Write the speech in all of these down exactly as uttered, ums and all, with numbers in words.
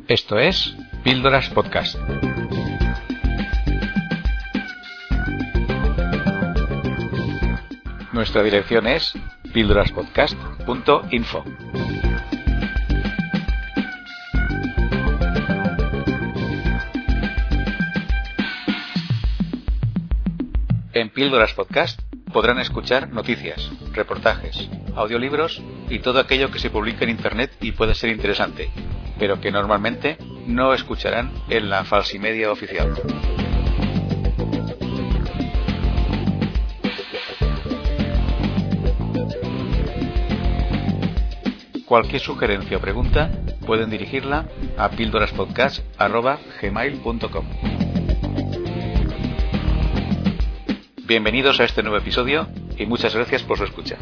Esto es Píldoras Podcast. Nuestra dirección es píldoraspodcast punto info. En Píldoras Podcast podrán escuchar noticias, reportajes, audiolibros y todo aquello que se publica en Internet y puede ser interesante, pero que normalmente no escucharán en la falsimedia oficial. Cualquier sugerencia o pregunta pueden dirigirla a píldoraspodcast arroba gmail punto com. Bienvenidos a este nuevo episodio y muchas gracias por su escucha.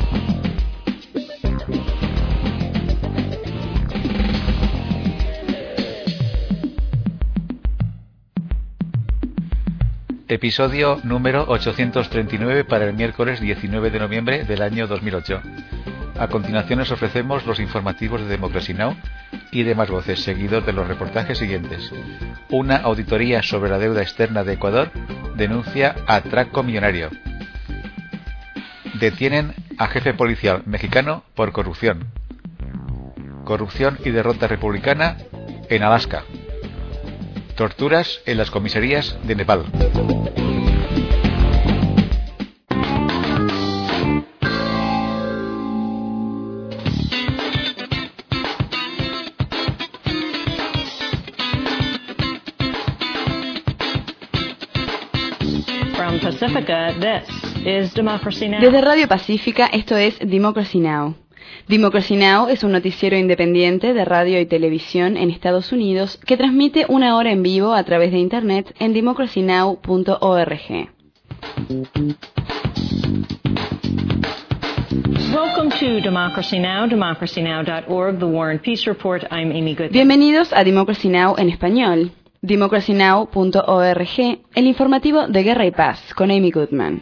Episodio número ochocientos treinta y nueve para el miércoles diecinueve de noviembre del año dos mil ocho. A continuación os ofrecemos los informativos de Democracy Now! Y demás voces, seguidos de los reportajes siguientes. Una auditoría sobre la deuda externa de Ecuador denuncia atraco millonario. Detienen a jefe policial mexicano por corrupción. Corrupción y derrota republicana en Alaska. Torturas en las comisarías de Nepal. Desde Radio Pacífica, esto es Democracy Now! Democracy Now! Es un noticiero independiente de radio y televisión en Estados Unidos que transmite una hora en vivo a través de Internet en democracy now punto org. Welcome to Democracy Now!, democracy now dot org, The War and Peace Report. I'm Amy Goodman. Bienvenidos a Democracy Now! En español. democracy now punto org, el informativo de Guerra y Paz, con Amy Goodman.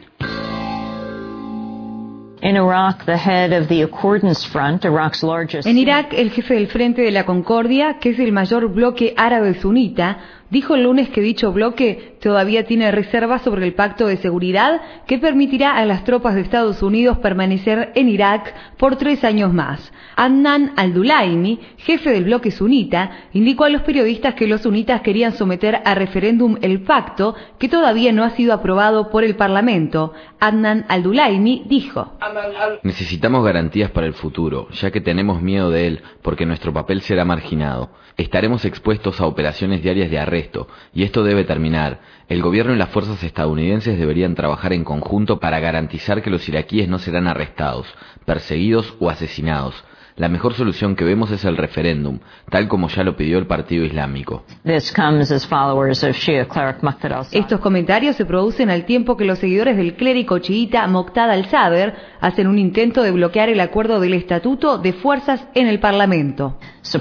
In Iraq, the head of the Accordance Front, Iraq's largest... En Irak, el jefe del Frente de la Concordia, que es el mayor bloque árabe sunita, dijo el lunes que dicho bloque todavía tiene reservas sobre el pacto de seguridad que permitirá a las tropas de Estados Unidos permanecer en Irak por tres años más. Adnan al-Dulaimi, jefe del bloque sunita, indicó a los periodistas que los sunitas querían someter a referéndum el pacto que todavía no ha sido aprobado por el Parlamento. Adnan al-Dulaimi dijo: necesitamos garantías para el futuro, ya que tenemos miedo de él, porque nuestro papel será marginado. Estaremos expuestos a operaciones diarias de arresto, y esto debe terminar. El gobierno y las fuerzas estadounidenses deberían trabajar en conjunto para garantizar que los iraquíes no serán arrestados, perseguidos o asesinados. La mejor solución que vemos es el referéndum, tal como ya lo pidió el Partido Islámico. Estos comentarios se producen al tiempo que los seguidores del clérigo chiita Moqtada al-Sadr hacen un intento de bloquear el acuerdo del estatuto de fuerzas en el Parlamento.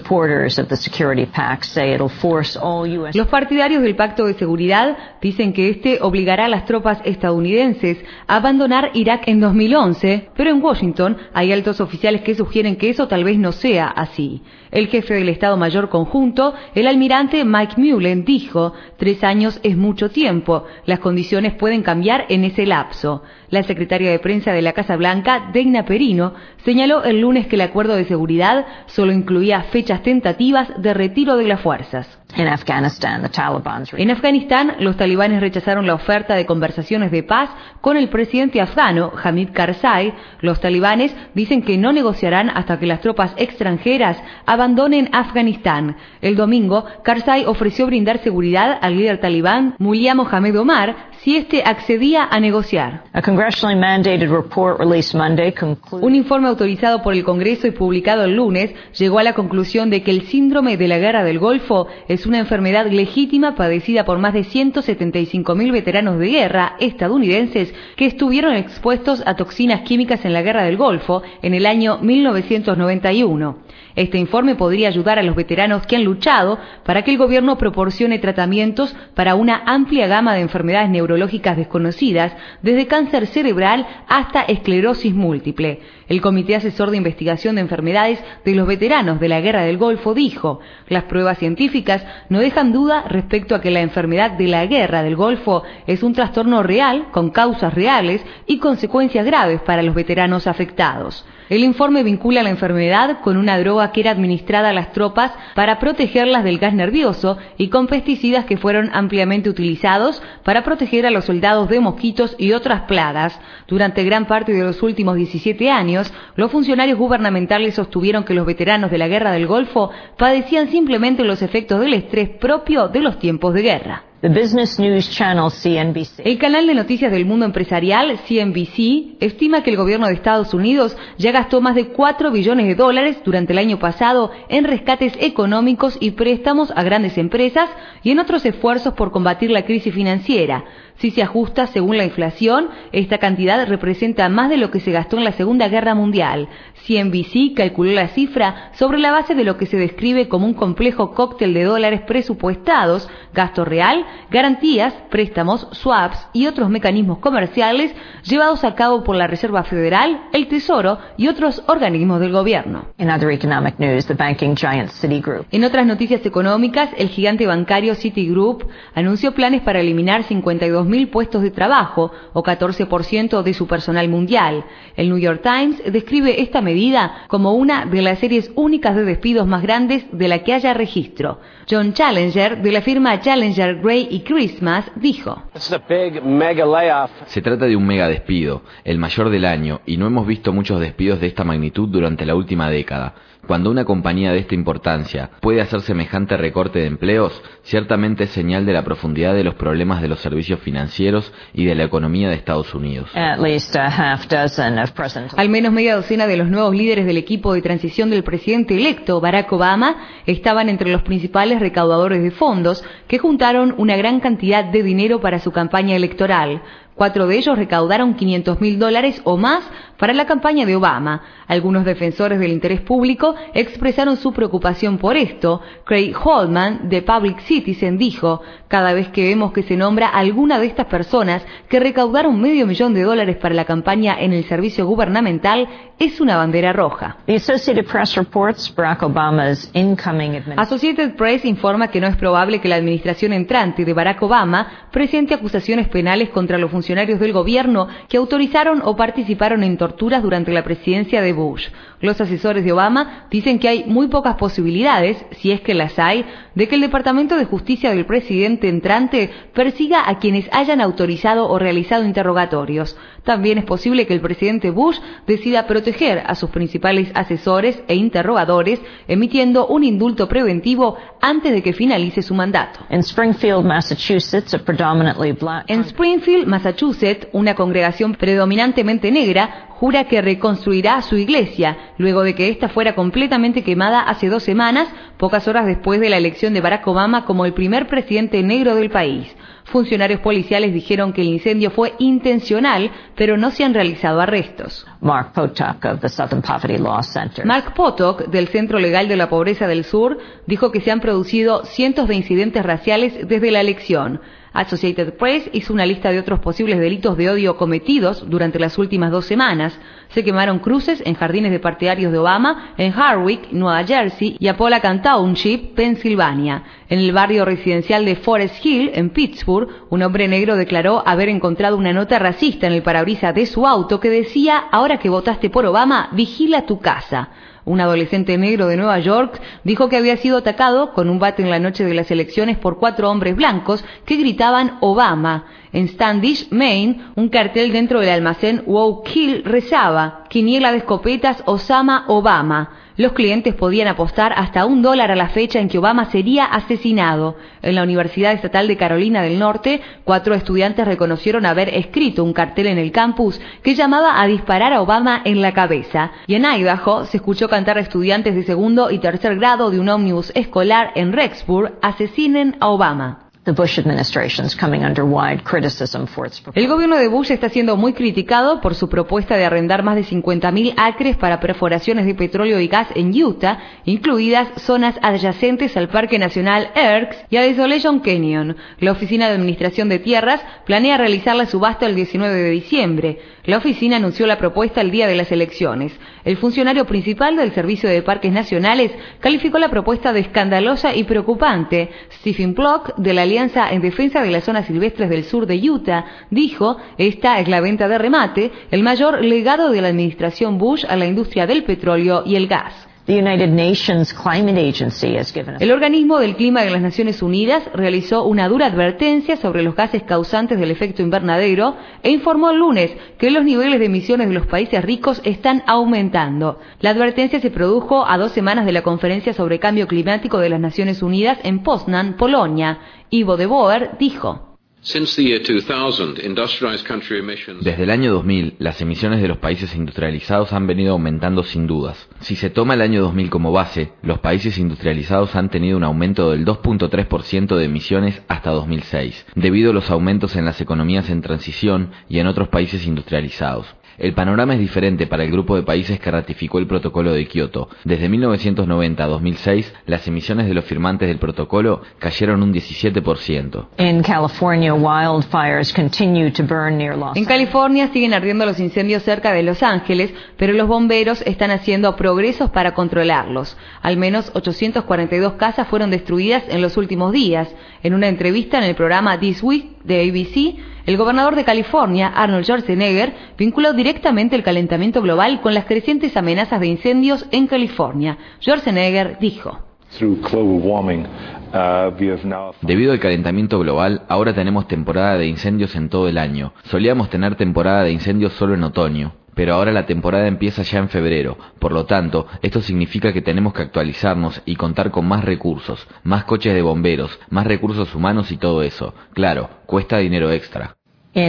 Los partidarios del Pacto de Seguridad dicen que este obligará a las tropas estadounidenses a abandonar Irak en dos mil once, pero en Washington hay altos oficiales que sugieren que eso tal vez no sea así. El jefe del Estado Mayor Conjunto, el almirante Mike Mullen, dijo: tres años es mucho tiempo, las condiciones pueden cambiar en ese lapso. La secretaria de prensa de la Casa Blanca, Dana Perino, señaló el lunes que el acuerdo de seguridad solo incluía fechas tentativas de retiro de las fuerzas. En Afganistán, the Taliban... En Afganistán, los talibanes rechazaron la oferta de conversaciones de paz con el presidente afgano, Hamid Karzai. Los talibanes dicen que no negociarán hasta que las tropas extranjeras abandonen Afganistán. El domingo, Karzai ofreció brindar seguridad al líder talibán, Mullah Mohammad Omar, si este accedía a negociar. A congressionally mandated report released Monday concludes... Un informe autorizado por el Congreso y publicado el lunes llegó a la conclusión de que el síndrome de la Guerra del Golfo es una enfermedad legítima padecida por más de ciento setenta y cinco mil veteranos de guerra estadounidenses que estuvieron expuestos a toxinas químicas en la Guerra del Golfo en el año mil novecientos noventa y uno. Este informe podría ayudar a los veteranos que han luchado para que el gobierno proporcione tratamientos para una amplia gama de enfermedades neurológicas neurológicas desconocidas, desde cáncer cerebral hasta esclerosis múltiple. El Comité Asesor de Investigación de Enfermedades de los Veteranos de la Guerra del Golfo dijo: las pruebas científicas no dejan duda respecto a que la enfermedad de la Guerra del Golfo es un trastorno real, con causas reales y consecuencias graves para los veteranos afectados. El informe vincula la enfermedad con una droga que era administrada a las tropas para protegerlas del gas nervioso y con pesticidas que fueron ampliamente utilizados para proteger a los soldados de mosquitos y otras plagas. Durante gran parte de los últimos diecisiete años, los funcionarios gubernamentales sostuvieron que los veteranos de la Guerra del Golfo padecían simplemente los efectos del estrés propio de los tiempos de guerra. The Business News Channel C N B C. El canal de noticias del mundo empresarial C N B C estima que el gobierno de Estados Unidos ya gastó más de cuatro billones de dólares durante el año pasado en rescates económicos y préstamos a grandes empresas y en otros esfuerzos por combatir la crisis financiera. Si se ajusta según la inflación, esta cantidad representa más de lo que se gastó en la Segunda Guerra Mundial. C N B C calculó la cifra sobre la base de lo que se describe como un complejo cóctel de dólares presupuestados, gasto real, garantías, préstamos, swaps y otros mecanismos comerciales llevados a cabo por la Reserva Federal, el Tesoro y otros organismos del gobierno. In other economic news, the banking giant Citigroup. En otras noticias económicas, el gigante bancario Citigroup anunció planes para eliminar cincuenta y dos mil puestos de trabajo, o catorce por ciento de su personal mundial. El New York Times describe esta medida como una de las series únicas de despidos más grandes de la que haya registro. John Challenger, de la firma Challenger, Gray y Christmas, dijo: se trata de un mega despido, el mayor del año, y no hemos visto muchos despidos de esta magnitud durante la última década. Cuando una compañía de esta importancia puede hacer semejante recorte de empleos, ciertamente es señal de la profundidad de los problemas de los servicios financieros y de la economía de Estados Unidos. At least a half dozen of presidents. Al menos media docena de los nuevos líderes del equipo de transición del presidente electo, Barack Obama, estaban entre los principales recaudadores de fondos que juntaron una gran cantidad de dinero para su campaña electoral. Cuatro de ellos recaudaron quinientos mil dólares o más para la campaña de Obama. Algunos defensores del interés público expresaron su preocupación por esto. Craig Holman, de Public Citizen, dijo: cada vez que vemos que se nombra a alguna de estas personas que recaudaron medio millón de dólares para la campaña en el servicio gubernamental, es una bandera roja. The Associated Press reports Barack Obama's incoming administration. Associated Press informa que no es probable que la administración entrante de Barack Obama presente acusaciones penales contra los funcionarios del gobierno que autorizaron o participaron en torturas durante la presidencia de Bush. Los asesores de Obama dicen que hay muy pocas posibilidades, si es que las hay, de que el Departamento de Justicia del presidente entrante persiga a quienes hayan autorizado o realizado interrogatorios. También es posible que el presidente Bush decida proteger a sus principales asesores e interrogadores, emitiendo un indulto preventivo antes de que finalice su mandato. In Springfield, Massachusetts, a predominantly black. En Springfield, Massachusetts, una congregación predominantemente negra jura que reconstruirá su iglesia luego de que ésta fuera completamente quemada hace dos semanas, pocas horas después de la elección de Barack Obama como el primer presidente negro del país. Funcionarios policiales dijeron que el incendio fue intencional, pero no se han realizado arrestos. Mark Potok of the Southern Poverty Law Center. Mark Potok, del Centro Legal de la Pobreza del Sur, dijo que se han producido cientos de incidentes raciales desde la elección. Associated Press hizo una lista de otros posibles delitos de odio cometidos durante las últimas dos semanas. Se quemaron cruces en jardines de partidarios de Obama, en Harwich, Nueva Jersey, y Appomattox Township, Pensilvania. En el barrio residencial de Forest Hill, en Pittsburgh, un hombre negro declaró haber encontrado una nota racista en el parabrisas de su auto que decía: ahora que votaste por Obama, vigila tu casa. Un adolescente negro de Nueva York dijo que había sido atacado con un bate en la noche de las elecciones por cuatro hombres blancos que gritaban Obama. En Standish, Maine, un cartel dentro del almacén Woke Hill rezaba: quiniela de escopetas Osama Obama. Los clientes podían apostar hasta un dólar a la fecha en que Obama sería asesinado. En la Universidad Estatal de Carolina del Norte, cuatro estudiantes reconocieron haber escrito un cartel en el campus que llamaba a disparar a Obama en la cabeza. Y en Idaho se escuchó cantar a estudiantes de segundo y tercer grado de un ómnibus escolar en Rexburg: asesinen a Obama. El gobierno de Bush está siendo muy criticado por su propuesta de arrendar más de cincuenta mil acres para perforaciones de petróleo y gas en Utah, incluidas zonas adyacentes al Parque Nacional Erks y a Desolation Canyon. La Oficina de Administración de Tierras planea realizar la subasta el diecinueve de diciembre. La oficina anunció la propuesta el día de las elecciones. El funcionario principal del Servicio de Parques Nacionales calificó la propuesta de escandalosa y preocupante. Stephen Block, de la Alianza en Defensa de las Zonas Silvestres del Sur de Utah, dijo: esta es la venta de remate, el mayor legado de la administración Bush a la industria del petróleo y el gas. El organismo del clima de las Naciones Unidas realizó una dura advertencia sobre los gases causantes del efecto invernadero e informó el lunes que los niveles de emisiones de los países ricos están aumentando. La advertencia se produjo a dos semanas de la Conferencia sobre Cambio Climático de las Naciones Unidas en Poznan, Polonia. Ivo de Boer dijo: Desde el año dos mil, las emisiones de los países industrializados han venido aumentando sin dudas. Si se toma el año dos mil como base, los países industrializados han tenido un aumento del dos punto tres por ciento de emisiones hasta dos mil seis, debido a los aumentos en las economías en transición y en otros países industrializados. El panorama es diferente para el grupo de países que ratificó el protocolo de Kioto. Desde mil novecientos noventa a dos mil seis, las emisiones de los firmantes del protocolo cayeron un diecisiete por ciento. En California siguen ardiendo los incendios cerca de Los Ángeles, pero los bomberos están haciendo progresos para controlarlos. Al menos ochocientas cuarenta y dos casas fueron destruidas en los últimos días. En una entrevista en el programa This Week de A B C, el gobernador de California, Arnold Schwarzenegger, vinculó directamente el calentamiento global con las crecientes amenazas de incendios en California. Schwarzenegger dijo: Debido al calentamiento global, ahora tenemos temporada de incendios en todo el año. Solíamos tener temporada de incendios solo en otoño, pero ahora la temporada empieza ya en febrero. Por lo tanto, esto significa que tenemos que actualizarnos y contar con más recursos, más coches de bomberos, más recursos humanos y todo eso. Claro, cuesta dinero extra. En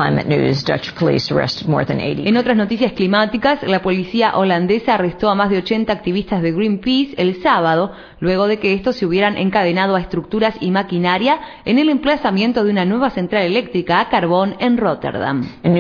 otras noticias climáticas, la policía holandesa arrestó a más de ochenta activistas de Greenpeace el sábado, luego de que estos se hubieran encadenado a estructuras y maquinaria en el emplazamiento de una nueva central eléctrica a carbón en Rotterdam. En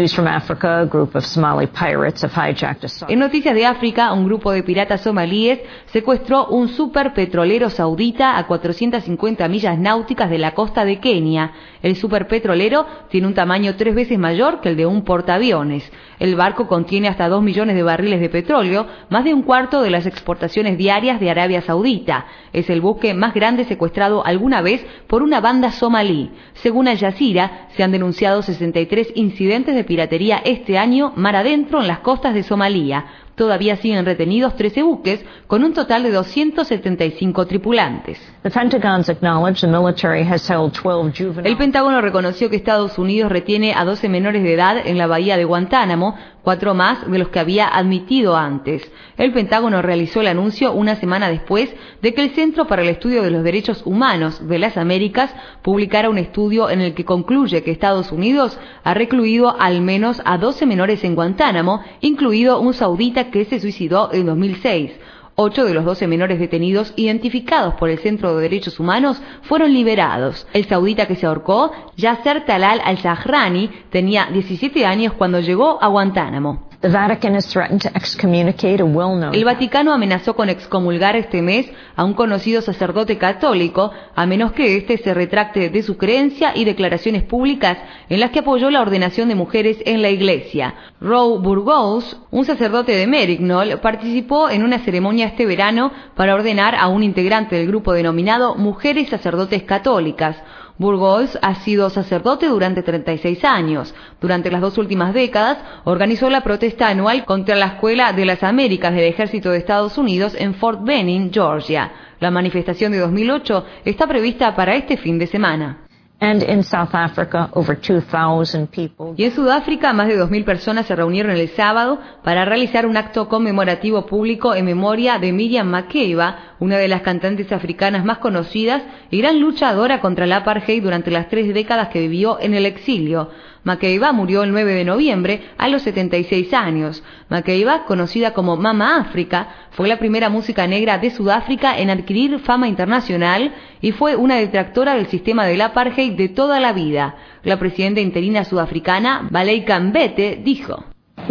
noticias de África, un grupo de piratas somalíes secuestró un superpetrolero saudita a cuatrocientas cincuenta millas náuticas de la costa de Kenia. El superpetrolero tiene un tamaño tres veces mayor que el de un portaaviones. El barco contiene hasta dos millones de barriles de petróleo, más de un cuarto de las exportaciones diarias de Arabia Saudita. Es el buque más grande secuestrado alguna vez por una banda somalí. Según Al Jazeera, se han denunciado sesenta y tres incidentes de piratería este año mar adentro en las costas de Somalia. Todavía siguen retenidos trece buques, con un total de doscientos setenta y cinco tripulantes. El Pentágono reconoció que Estados Unidos retiene a doce menores de edad en la bahía de Guantánamo, cuatro más de los que había admitido antes. El Pentágono realizó el anuncio una semana después de que el Centro para el Estudio de los Derechos Humanos de las Américas publicara un estudio en el que concluye que Estados Unidos ha recluido al menos a doce menores en Guantánamo, incluido un saudita que se suicidó en dos mil seis. Ocho de los doce menores detenidos identificados por el Centro de Derechos Humanos fueron liberados. El saudita que se ahorcó, Yasser Talal al-Zahrani, tenía diecisiete años cuando llegó a Guantánamo. El Vaticano amenazó con excomulgar este mes a un conocido sacerdote católico, a menos que éste se retracte de su creencia y declaraciones públicas en las que apoyó la ordenación de mujeres en la Iglesia. Roe Burgos, un sacerdote de Merignol, participó en una ceremonia este verano para ordenar a un integrante del grupo denominado Mujeres Sacerdotes Católicas. Burgos ha sido sacerdote durante treinta y seis años. Durante las dos últimas décadas, organizó la protesta anual contra la Escuela de las Américas del Ejército de Estados Unidos en Fort Benning, Georgia. La manifestación de dos mil ocho está prevista para este fin de semana. And in South Africa, over two thousand people. Y en Sudáfrica, más de dos mil personas se reunieron el sábado para realizar un acto conmemorativo público en memoria de Miriam Makeba, una de las cantantes africanas más conocidas y gran luchadora contra el apartheid durante las tres décadas que vivió en el exilio. Makeba murió el nueve de noviembre a los setenta y seis años. Makeba, conocida como Mama África, fue la primera música negra de Sudáfrica en adquirir fama internacional y fue una detractora del sistema del apartheid de toda la vida. La presidenta interina sudafricana, Baleka Mbete, dijo: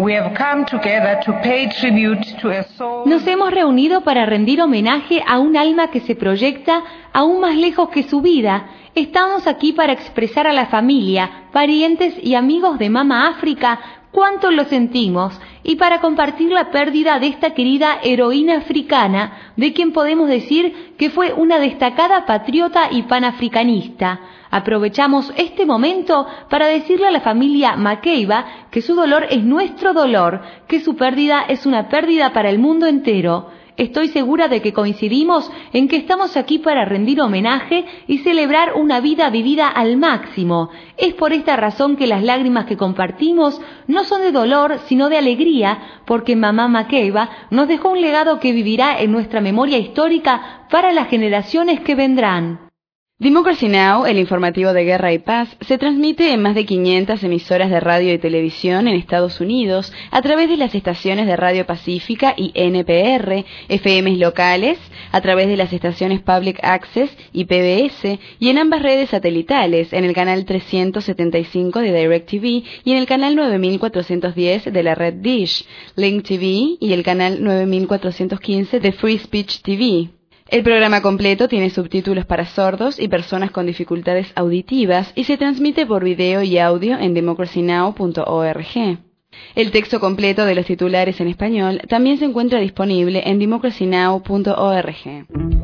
Nos hemos reunido para rendir homenaje a un alma que se proyecta aún más lejos que su vida. Estamos aquí para expresar a la familia, parientes y amigos de Mama África cuánto lo sentimos y para compartir la pérdida de esta querida heroína africana, de quien podemos decir que fue una destacada patriota y panafricanista. Aprovechamos este momento para decirle a la familia Makeba que su dolor es nuestro dolor, que su pérdida es una pérdida para el mundo entero. Estoy segura de que coincidimos en que estamos aquí para rendir homenaje y celebrar una vida vivida al máximo. Es por esta razón que las lágrimas que compartimos no son de dolor, sino de alegría, porque Mamá Makeba nos dejó un legado que vivirá en nuestra memoria histórica para las generaciones que vendrán. Democracy Now!, el informativo de guerra y paz, se transmite en más de quinientas emisoras de radio y televisión en Estados Unidos a través de las estaciones de Radio Pacífica y N P R, F Ms locales, a través de las estaciones Public Access y P B S, y en ambas redes satelitales, en el canal trescientos setenta y cinco de DirecTV y en el canal nueve mil cuatrocientos diez de la red Dish, Link T V y el canal nueve mil cuatrocientos quince de Free Speech T V. El programa completo tiene subtítulos para sordos y personas con dificultades auditivas y se transmite por video y audio en democracy now punto org. El texto completo de los titulares en español también se encuentra disponible en democracy now punto org.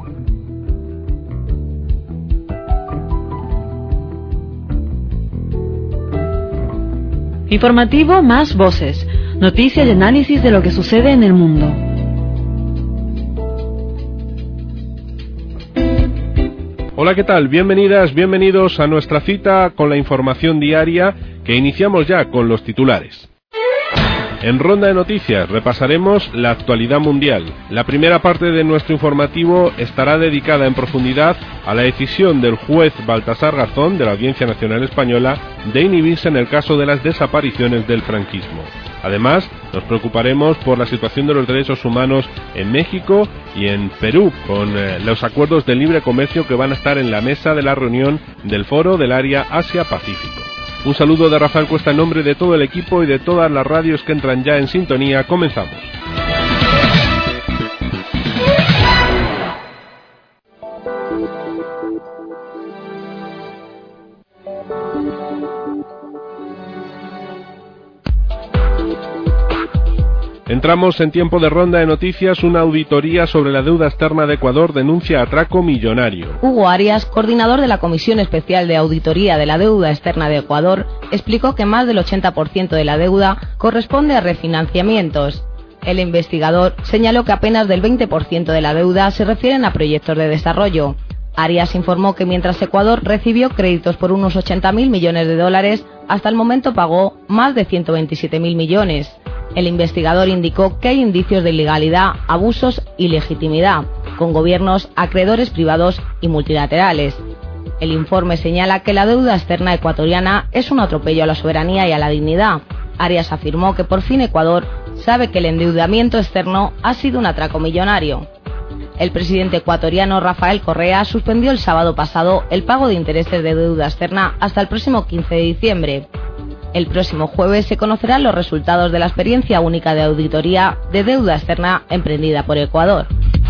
Informativo Más Voces. Noticias y análisis de lo que sucede en el mundo. Hola, ¿qué tal? Bienvenidas, bienvenidos a nuestra cita con la información diaria que iniciamos ya con los titulares. En Ronda de Noticias repasaremos la actualidad mundial. La primera parte de nuestro informativo estará dedicada en profundidad a la decisión del juez Baltasar Garzón de la Audiencia Nacional Española de inhibirse en el caso de las desapariciones del franquismo. Además, nos preocuparemos por la situación de los derechos humanos en México y en Perú, con eh, los acuerdos de libre comercio que van a estar en la mesa de la reunión del Foro del Área Asia-Pacífico. Un saludo de Rafael Cuesta en nombre de todo el equipo y de todas las radios que entran ya en sintonía. Comenzamos. Entramos en tiempo de ronda de noticias. Una auditoría sobre la deuda externa de Ecuador denuncia atraco millonario. Hugo Arias, coordinador de la Comisión Especial de Auditoría de la Deuda Externa de Ecuador, explicó que más del ochenta por ciento de la deuda corresponde a refinanciamientos. El investigador señaló que apenas del veinte por ciento de la deuda se refieren a proyectos de desarrollo. Arias informó que mientras Ecuador recibió créditos por unos ochenta mil millones de dólares, hasta el momento pagó más de ciento veintisiete mil millones. El investigador indicó que hay indicios de ilegalidad, abusos y legitimidad, con gobiernos, acreedores privados y multilaterales. El informe señala que la deuda externa ecuatoriana es un atropello a la soberanía y a la dignidad. Arias afirmó que por fin Ecuador sabe que el endeudamiento externo ha sido un atraco millonario. El presidente ecuatoriano Rafael Correa suspendió el sábado pasado el pago de intereses de deuda externa hasta el próximo quince de diciembre. El próximo jueves se conocerán los resultados de la experiencia única de auditoría de deuda externa emprendida por Ecuador.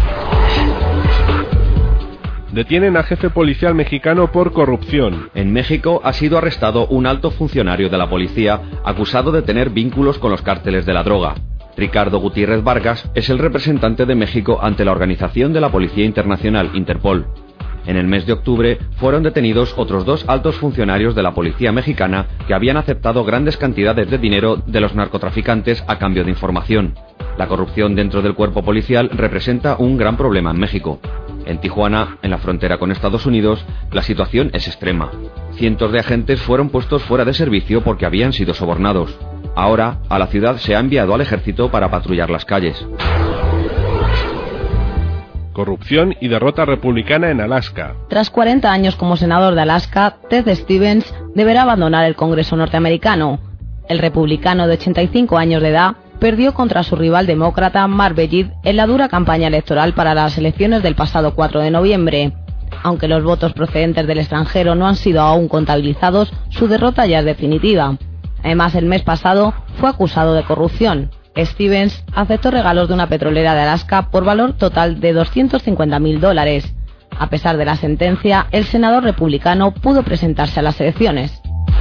Detienen a jefe policial mexicano por corrupción. En México ha sido arrestado un alto funcionario de la policía acusado de tener vínculos con los cárteles de la droga. Ricardo Gutiérrez Vargas es el representante de México ante la Organización de la Policía Internacional, Interpol. En el mes de octubre fueron detenidos otros dos altos funcionarios de la policía mexicana que habían aceptado grandes cantidades de dinero de los narcotraficantes a cambio de información. La corrupción dentro del cuerpo policial representa un gran problema en México. En Tijuana, en la frontera con Estados Unidos, la situación es extrema. Cientos de agentes fueron puestos fuera de servicio porque habían sido sobornados. Ahora, a la ciudad se ha enviado al ejército para patrullar las calles. corrupción y derrota republicana en Alaska. Tras cuarenta años como senador de Alaska, Ted Stevens deberá abandonar el Congreso norteamericano. El republicano de ochenta y cinco años de edad perdió contra su rival demócrata Mark Bellied en la dura campaña electoral para las elecciones del pasado cuatro de noviembre. Aunque los votos procedentes del extranjero no han sido aún contabilizados, su derrota ya es definitiva. Además, el mes pasado fue acusado de corrupción. Stevens aceptó regalos de una petrolera de Alaska por valor total de doscientos cincuenta mil dólares. A pesar de la sentencia, el senador republicano pudo presentarse a las elecciones.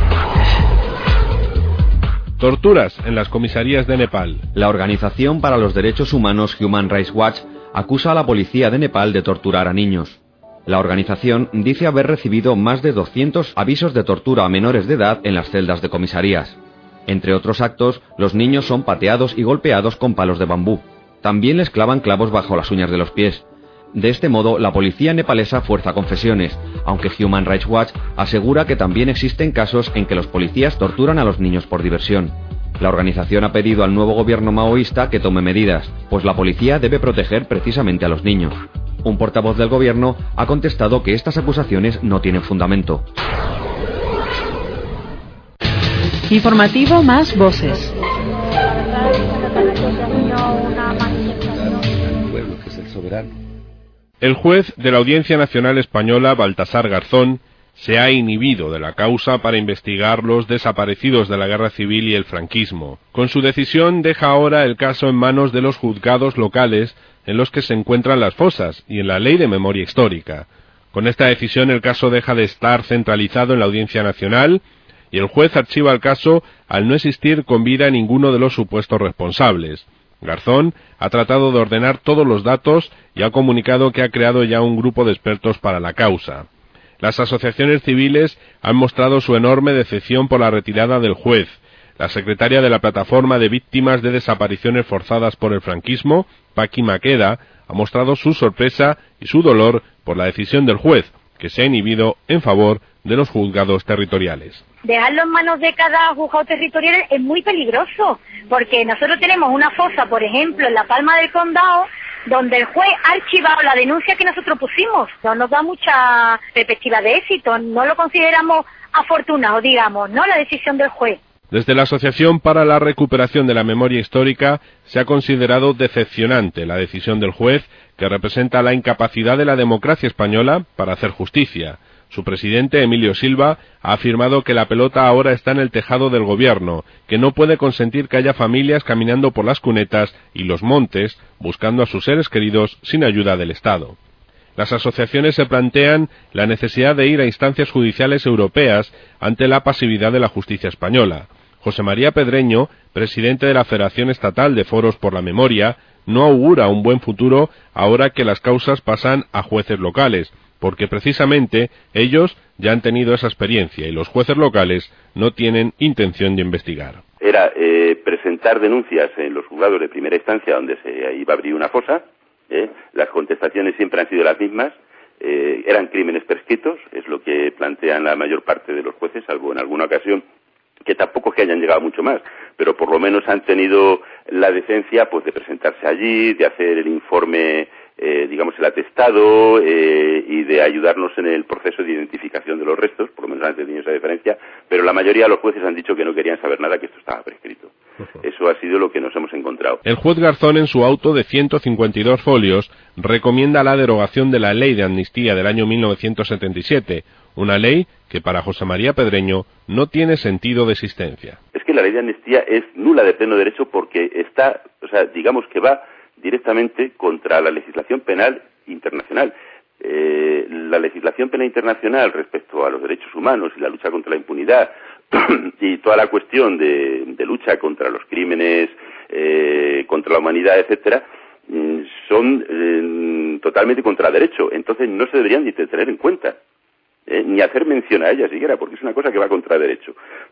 Torturas en las comisarías de Nepal. La Organización para los Derechos Humanos Human Rights Watch acusa a la policía de Nepal de torturar a niños. La organización dice haber recibido más de doscientos avisos de tortura a menores de edad en las celdas de comisarías. Entre otros actos, los niños son pateados y golpeados con palos de bambú. También les clavan clavos bajo las uñas de los pies. De este modo, la policía nepalesa fuerza confesiones, aunque Human Rights Watch asegura que también existen casos en que los policías torturan a los niños por diversión. La organización ha pedido al nuevo gobierno maoísta que tome medidas, pues la policía debe proteger precisamente a los niños. Un portavoz del gobierno ha contestado que estas acusaciones no tienen fundamento. Informativo Más Voces. El juez de la Audiencia Nacional Española, Baltasar Garzón, se ha inhibido de la causa para investigar los desaparecidos de la Guerra Civil y el franquismo. Con su decisión deja ahora el caso en manos de los juzgados locales en los que se encuentran las fosas y en la Ley de Memoria Histórica. Con esta decisión el caso deja de estar centralizado en la Audiencia Nacional y el juez archiva el caso al no existir con vida ninguno de los supuestos responsables. Garzón ha tratado de ordenar todos los datos y ha comunicado que ha creado ya un grupo de expertos para la causa. Las asociaciones civiles han mostrado su enorme decepción por la retirada del juez. La secretaria de la Plataforma de Víctimas de Desapariciones Forzadas por el Franquismo, Paqui Maqueda, ha mostrado su sorpresa y su dolor por la decisión del juez, que se ha inhibido en favor de los juzgados territoriales. Dejarlo en manos de cada juzgado territorial es muy peligroso, porque nosotros tenemos una fosa, por ejemplo, en La Palma del Condado, donde el juez ha archivado la denuncia que nosotros pusimos. No nos da mucha perspectiva de éxito, no lo consideramos afortunado, digamos, ¿no?, la decisión del juez. Desde la Asociación para la Recuperación de la Memoria Histórica se ha considerado decepcionante la decisión del juez, que representa la incapacidad de la democracia española para hacer justicia. Su presidente, Emilio Silva, ha afirmado que la pelota ahora está en el tejado del gobierno, que no puede consentir que haya familias caminando por las cunetas y los montes buscando a sus seres queridos sin ayuda del Estado. Las asociaciones se plantean la necesidad de ir a instancias judiciales europeas ante la pasividad de la justicia española. José María Pedreño, presidente de la Federación Estatal de Foros por la Memoria, no augura un buen futuro ahora que las causas pasan a jueces locales, porque precisamente ellos ya han tenido esa experiencia y los jueces locales no tienen intención de investigar. Era eh, presentar denuncias en los juzgados de primera instancia donde se iba a abrir una fosa. Eh, las contestaciones siempre han sido las mismas, eh, eran crímenes prescritos, es lo que plantean la mayor parte de los jueces, salvo en alguna ocasión que tampoco es que hayan llegado mucho más, pero por lo menos han tenido la decencia pues de presentarse allí, de hacer el informe, eh, digamos el atestado, eh, y de ayudarnos en el proceso de identificación de los restos, por lo menos han tenido esa diferencia, pero la mayoría de los jueces han dicho que no querían saber nada, que esto estaba prescrito. Eso ha sido lo que nos hemos encontrado. El juez Garzón, en su auto de ciento cincuenta y dos folios, recomienda la derogación de la Ley de Amnistía del año mil novecientos setenta y siete, una ley que para José María Pedreño no tiene sentido de existencia. Es que la Ley de Amnistía es nula de pleno derecho porque está, o sea, digamos que va directamente contra la legislación penal internacional. Eh, la legislación penal internacional respecto a los derechos humanos y la lucha contra la impunidad y toda la cuestión de, de lucha contra los crímenes, eh, contra la humanidad, etcétera, son eh, totalmente contra derecho. Entonces no se deberían ni tener en cuenta, eh, ni hacer mención a ellas siquiera, porque es una cosa que va contra derecho.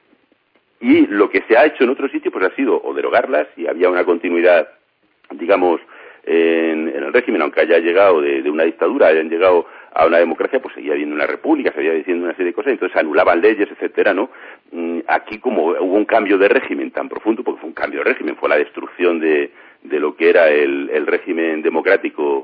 Y lo que se ha hecho en otros sitios pues ha sido o derogarlas, y había una continuidad, digamos, en, en el régimen, aunque haya llegado de, de una dictadura, hayan llegado a una democracia, pues seguía habiendo una república, seguía diciendo una serie de cosas, entonces anulaban leyes, etcétera, ¿no? Aquí, como hubo un cambio de régimen tan profundo, porque fue un cambio de régimen, fue la destrucción de, de lo que era el, el régimen democrático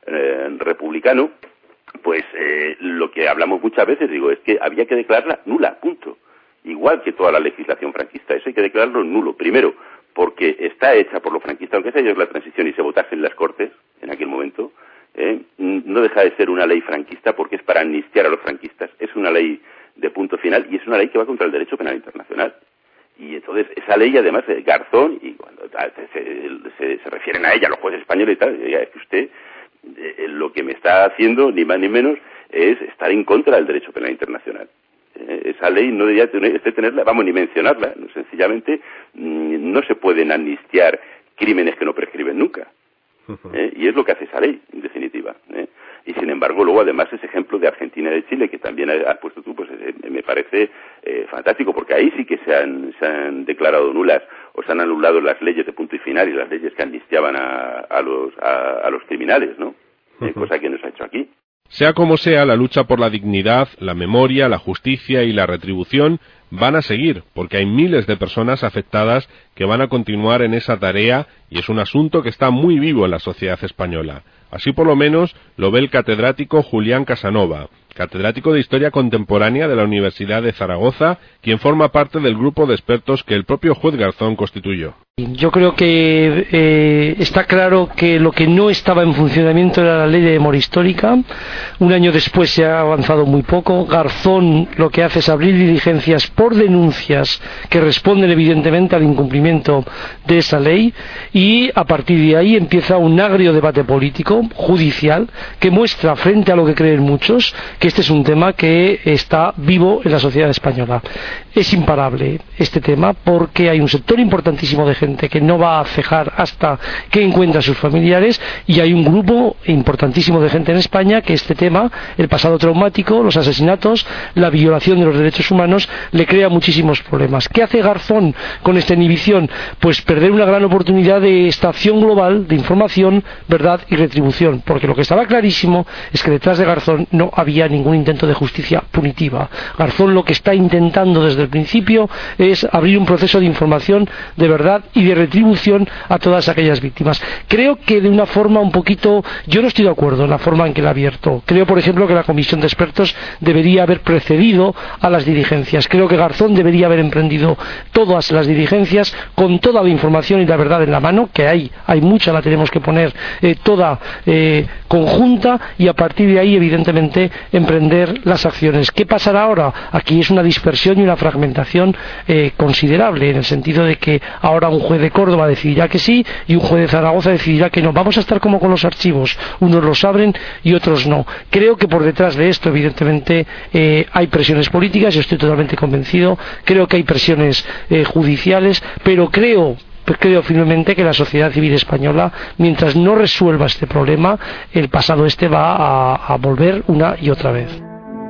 eh, republicano, pues eh, lo que hablamos muchas veces, digo, es que había que declararla nula, punto. Igual que toda la legislación franquista, eso hay que declararlo nulo. Primero, porque está hecha por los franquistas, aunque esa es la transición y se votase en las Cortes en aquel momento, eh, no deja de ser una ley franquista porque es para amnistiar a los franquistas. Es una ley de punto final y es una ley que va contra el derecho penal internacional. Y entonces esa ley, además, de Garzón, y cuando se, se, se refieren a ella los jueces españoles y tal, es que usted eh, lo que me está haciendo, ni más ni menos, es estar en contra del derecho penal internacional. Eh, esa ley no debería tener, tenerla, vamos, ni mencionarla. ¿no? Sencillamente mmm, no se pueden amnistiar crímenes que no prescriben nunca. ¿eh? Y es lo que hace esa ley, en definitiva. ¿eh? Y sin embargo, luego además ese ejemplo de Argentina y de Chile, que también has puesto tú, pues eh, me parece eh, fantástico, porque ahí sí que se han, se han declarado nulas o se han anulado las leyes de punto y final y las leyes que amnistiaban a, a, los, a, a los criminales, ¿no? Eh, cosa que no se ha hecho aquí. Sea como sea, la lucha por la dignidad, la memoria, la justicia y la retribución van a seguir, porque hay miles de personas afectadas que van a continuar en esa tarea y es un asunto que está muy vivo en la sociedad española. Así por lo menos lo ve el catedrático Julián Casanova, catedrático de Historia Contemporánea de la Universidad de Zaragoza, quien forma parte del grupo de expertos que el propio juez Garzón constituyó. Yo creo que eh, está claro que lo que no estaba en funcionamiento era la ley de memoria histórica. Un año después se ha avanzado muy poco. Garzón lo que hace es abrir diligencias por denuncias que responden evidentemente al incumplimiento de esa ley y a partir de ahí empieza un agrio debate político, judicial, que muestra frente a lo que creen muchos que este es un tema que está vivo en la sociedad española. Es imparable este tema porque hay un sector importantísimo de gente que no va a cejar hasta que encuentre a sus familiares y hay un grupo importantísimo de gente en España que este tema, el pasado traumático, los asesinatos, la violación de los derechos humanos, le crea muchísimos problemas. ¿Qué hace Garzón con esta inhibición? Pues perder una gran oportunidad de esta acción global de información, verdad y retribución, porque lo que estaba clarísimo es que detrás de Garzón no había ningún intento de justicia punitiva. Garzón lo que está intentando desde el principio es abrir un proceso de información de verdad y de retribución a todas aquellas víctimas. Creo que de una forma un poquito, yo no estoy de acuerdo en la forma en que la ha abierto. Creo, por ejemplo, que la comisión de expertos debería haber precedido a las diligencias. Creo que Garzón debería haber emprendido todas las diligencias con toda la información y la verdad en la mano, que hay, hay mucha, la tenemos que poner eh, toda eh, conjunta y a partir de ahí, evidentemente, emprender las acciones. ¿Qué pasará ahora? Aquí es una dispersión y una fragmentación eh, considerable, en el sentido de que ahora un juez de Córdoba decidirá que sí y un juez de Zaragoza decidirá que no. Vamos a estar como con los archivos, unos los abren y otros no. Creo que por detrás de esto, evidentemente, eh, hay presiones políticas, yo estoy totalmente convencido, creo que hay presiones eh, judiciales, pero creo creo firmemente que la sociedad civil española, mientras no resuelva este problema, el pasado este va a, a volver una y otra vez.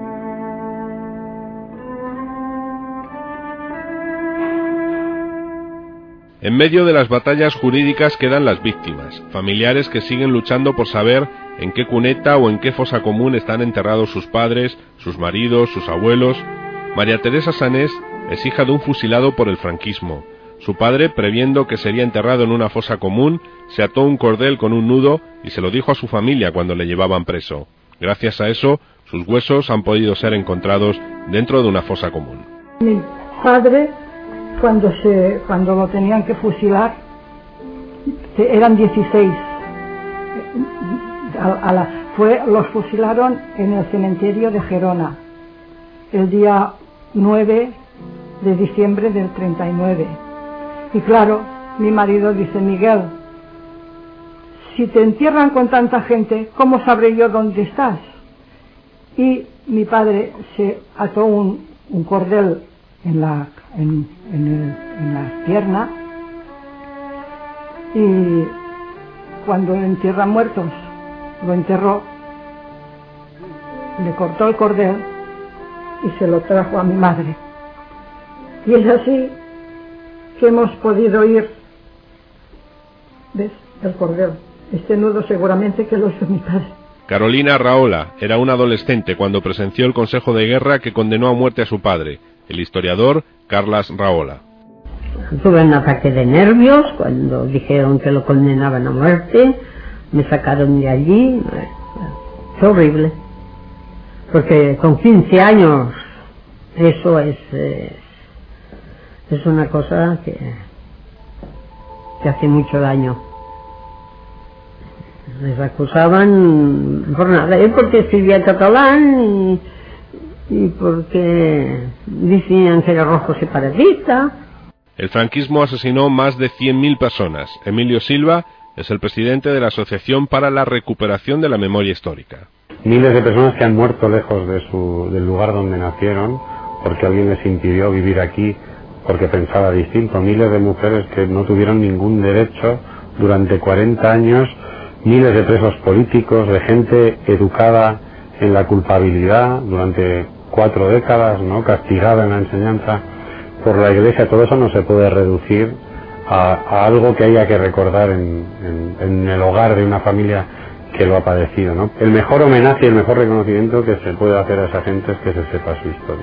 En medio de las batallas jurídicas quedan las víctimas, familiares que siguen luchando por saber en qué cuneta o en qué fosa común están enterrados sus padres, sus maridos, sus abuelos. María Teresa Sanés es hija de un fusilado por el franquismo. Su padre, previendo que sería enterrado en una fosa común, se ató un cordel con un nudo y se lo dijo a su familia cuando le llevaban preso. Gracias a eso, sus huesos han podido ser encontrados dentro de una fosa común. Mi padre, cuando se cuando lo tenían que fusilar, eran dieciséis. A, a la, fue, los fusilaron en el cementerio de Gerona el día nueve de diciembre del treinta y nueve. Y claro, mi marido dice: Miguel, si te entierran con tanta gente, ¿cómo sabré yo dónde estás? Y mi padre se ató un, un cordel en la en, en, el, en la pierna, y cuando le entierran muertos, lo enterró, le cortó el cordel y se lo trajo a mi madre. Y es así que hemos podido ir, ¿ves? El cordel. Este nudo seguramente que lo hizo mi padre. Carolina Rahola era una adolescente cuando presenció el Consejo de Guerra que condenó a muerte a su padre, el historiador Carlas Rahola. Tuve un ataque de nervios cuando dijeron que lo condenaban a muerte. me sacaron de allí, es horrible, porque con quince años eso es es, es una cosa que, que hace mucho daño. Les acusaban por nada, y porque escribía catalán y, y porque decían que era rojo separatista. El franquismo asesinó más de cien mil personas. Emilio Silva es el presidente de la Asociación para la Recuperación de la Memoria Histórica. Miles de personas que han muerto lejos de su, del lugar donde nacieron, porque alguien les impidió vivir aquí, porque pensaba distinto. Miles de mujeres que no tuvieron ningún derecho durante cuarenta años, miles de presos políticos, de gente educada en la culpabilidad durante cuatro décadas, ¿no?, castigada en la enseñanza por la Iglesia. Todo eso no se puede reducir a, a algo que haya que recordar en, en, en el hogar de una familia que lo ha padecido, ¿no? El mejor homenaje y el mejor reconocimiento que se puede hacer a esa gente es que se sepa su historia.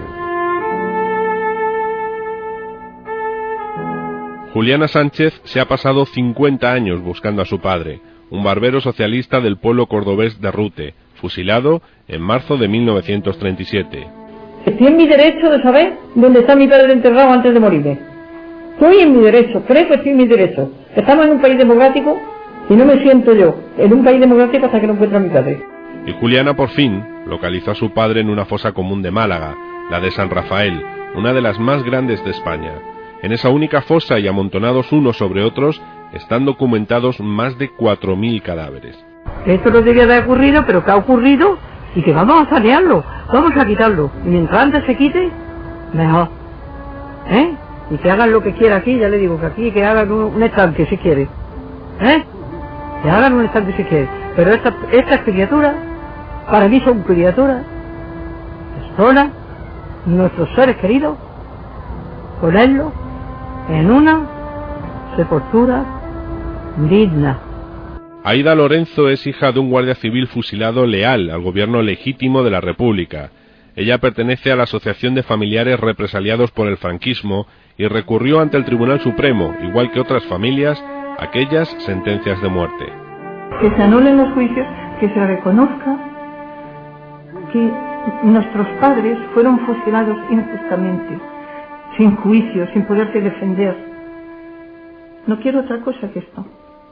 Juliana Sánchez se ha pasado cincuenta años buscando a su padre, un barbero socialista del pueblo cordobés de Rute, fusilado en marzo de mil novecientos treinta y siete. Estoy en mi derecho de saber dónde está mi padre enterrado antes de morirme. Estoy en mi derecho, creo que estoy en mi derecho. Estamos en un país democrático y no me siento yo en un país democrático hasta que no encuentre a mi padre. Y Juliana por fin localizó a su padre en una fosa común de Málaga, la de San Rafael, una de las más grandes de España. En esa única fosa y amontonados unos sobre otros están documentados más de cuatro mil cadáveres. Esto no debía de haber ocurrido, pero que ha ocurrido y que vamos a sanearlo, vamos a quitarlo. Y mientras antes se quite, mejor. ¿Eh? Y que hagan lo que quiera aquí, ya le digo que aquí que hagan un, un estanque si quiere. ¿Eh? Que hagan un estanque si quiere. Pero estas estas criaturas, para mí son criaturas, personas, nuestros seres queridos, ponerlos en una sepultura digna. Aida Lorenzo es hija de un guardia civil fusilado leal al gobierno legítimo de la República. Ella pertenece a la Asociación de Familiares Represaliados por el Franquismo y recurrió ante el Tribunal Supremo, igual que otras familias, aquellas sentencias de muerte. Que se anulen los juicios, que se reconozca que nuestros padres fueron fusilados injustamente, sin juicio, sin poderse defender. No quiero otra cosa que esto.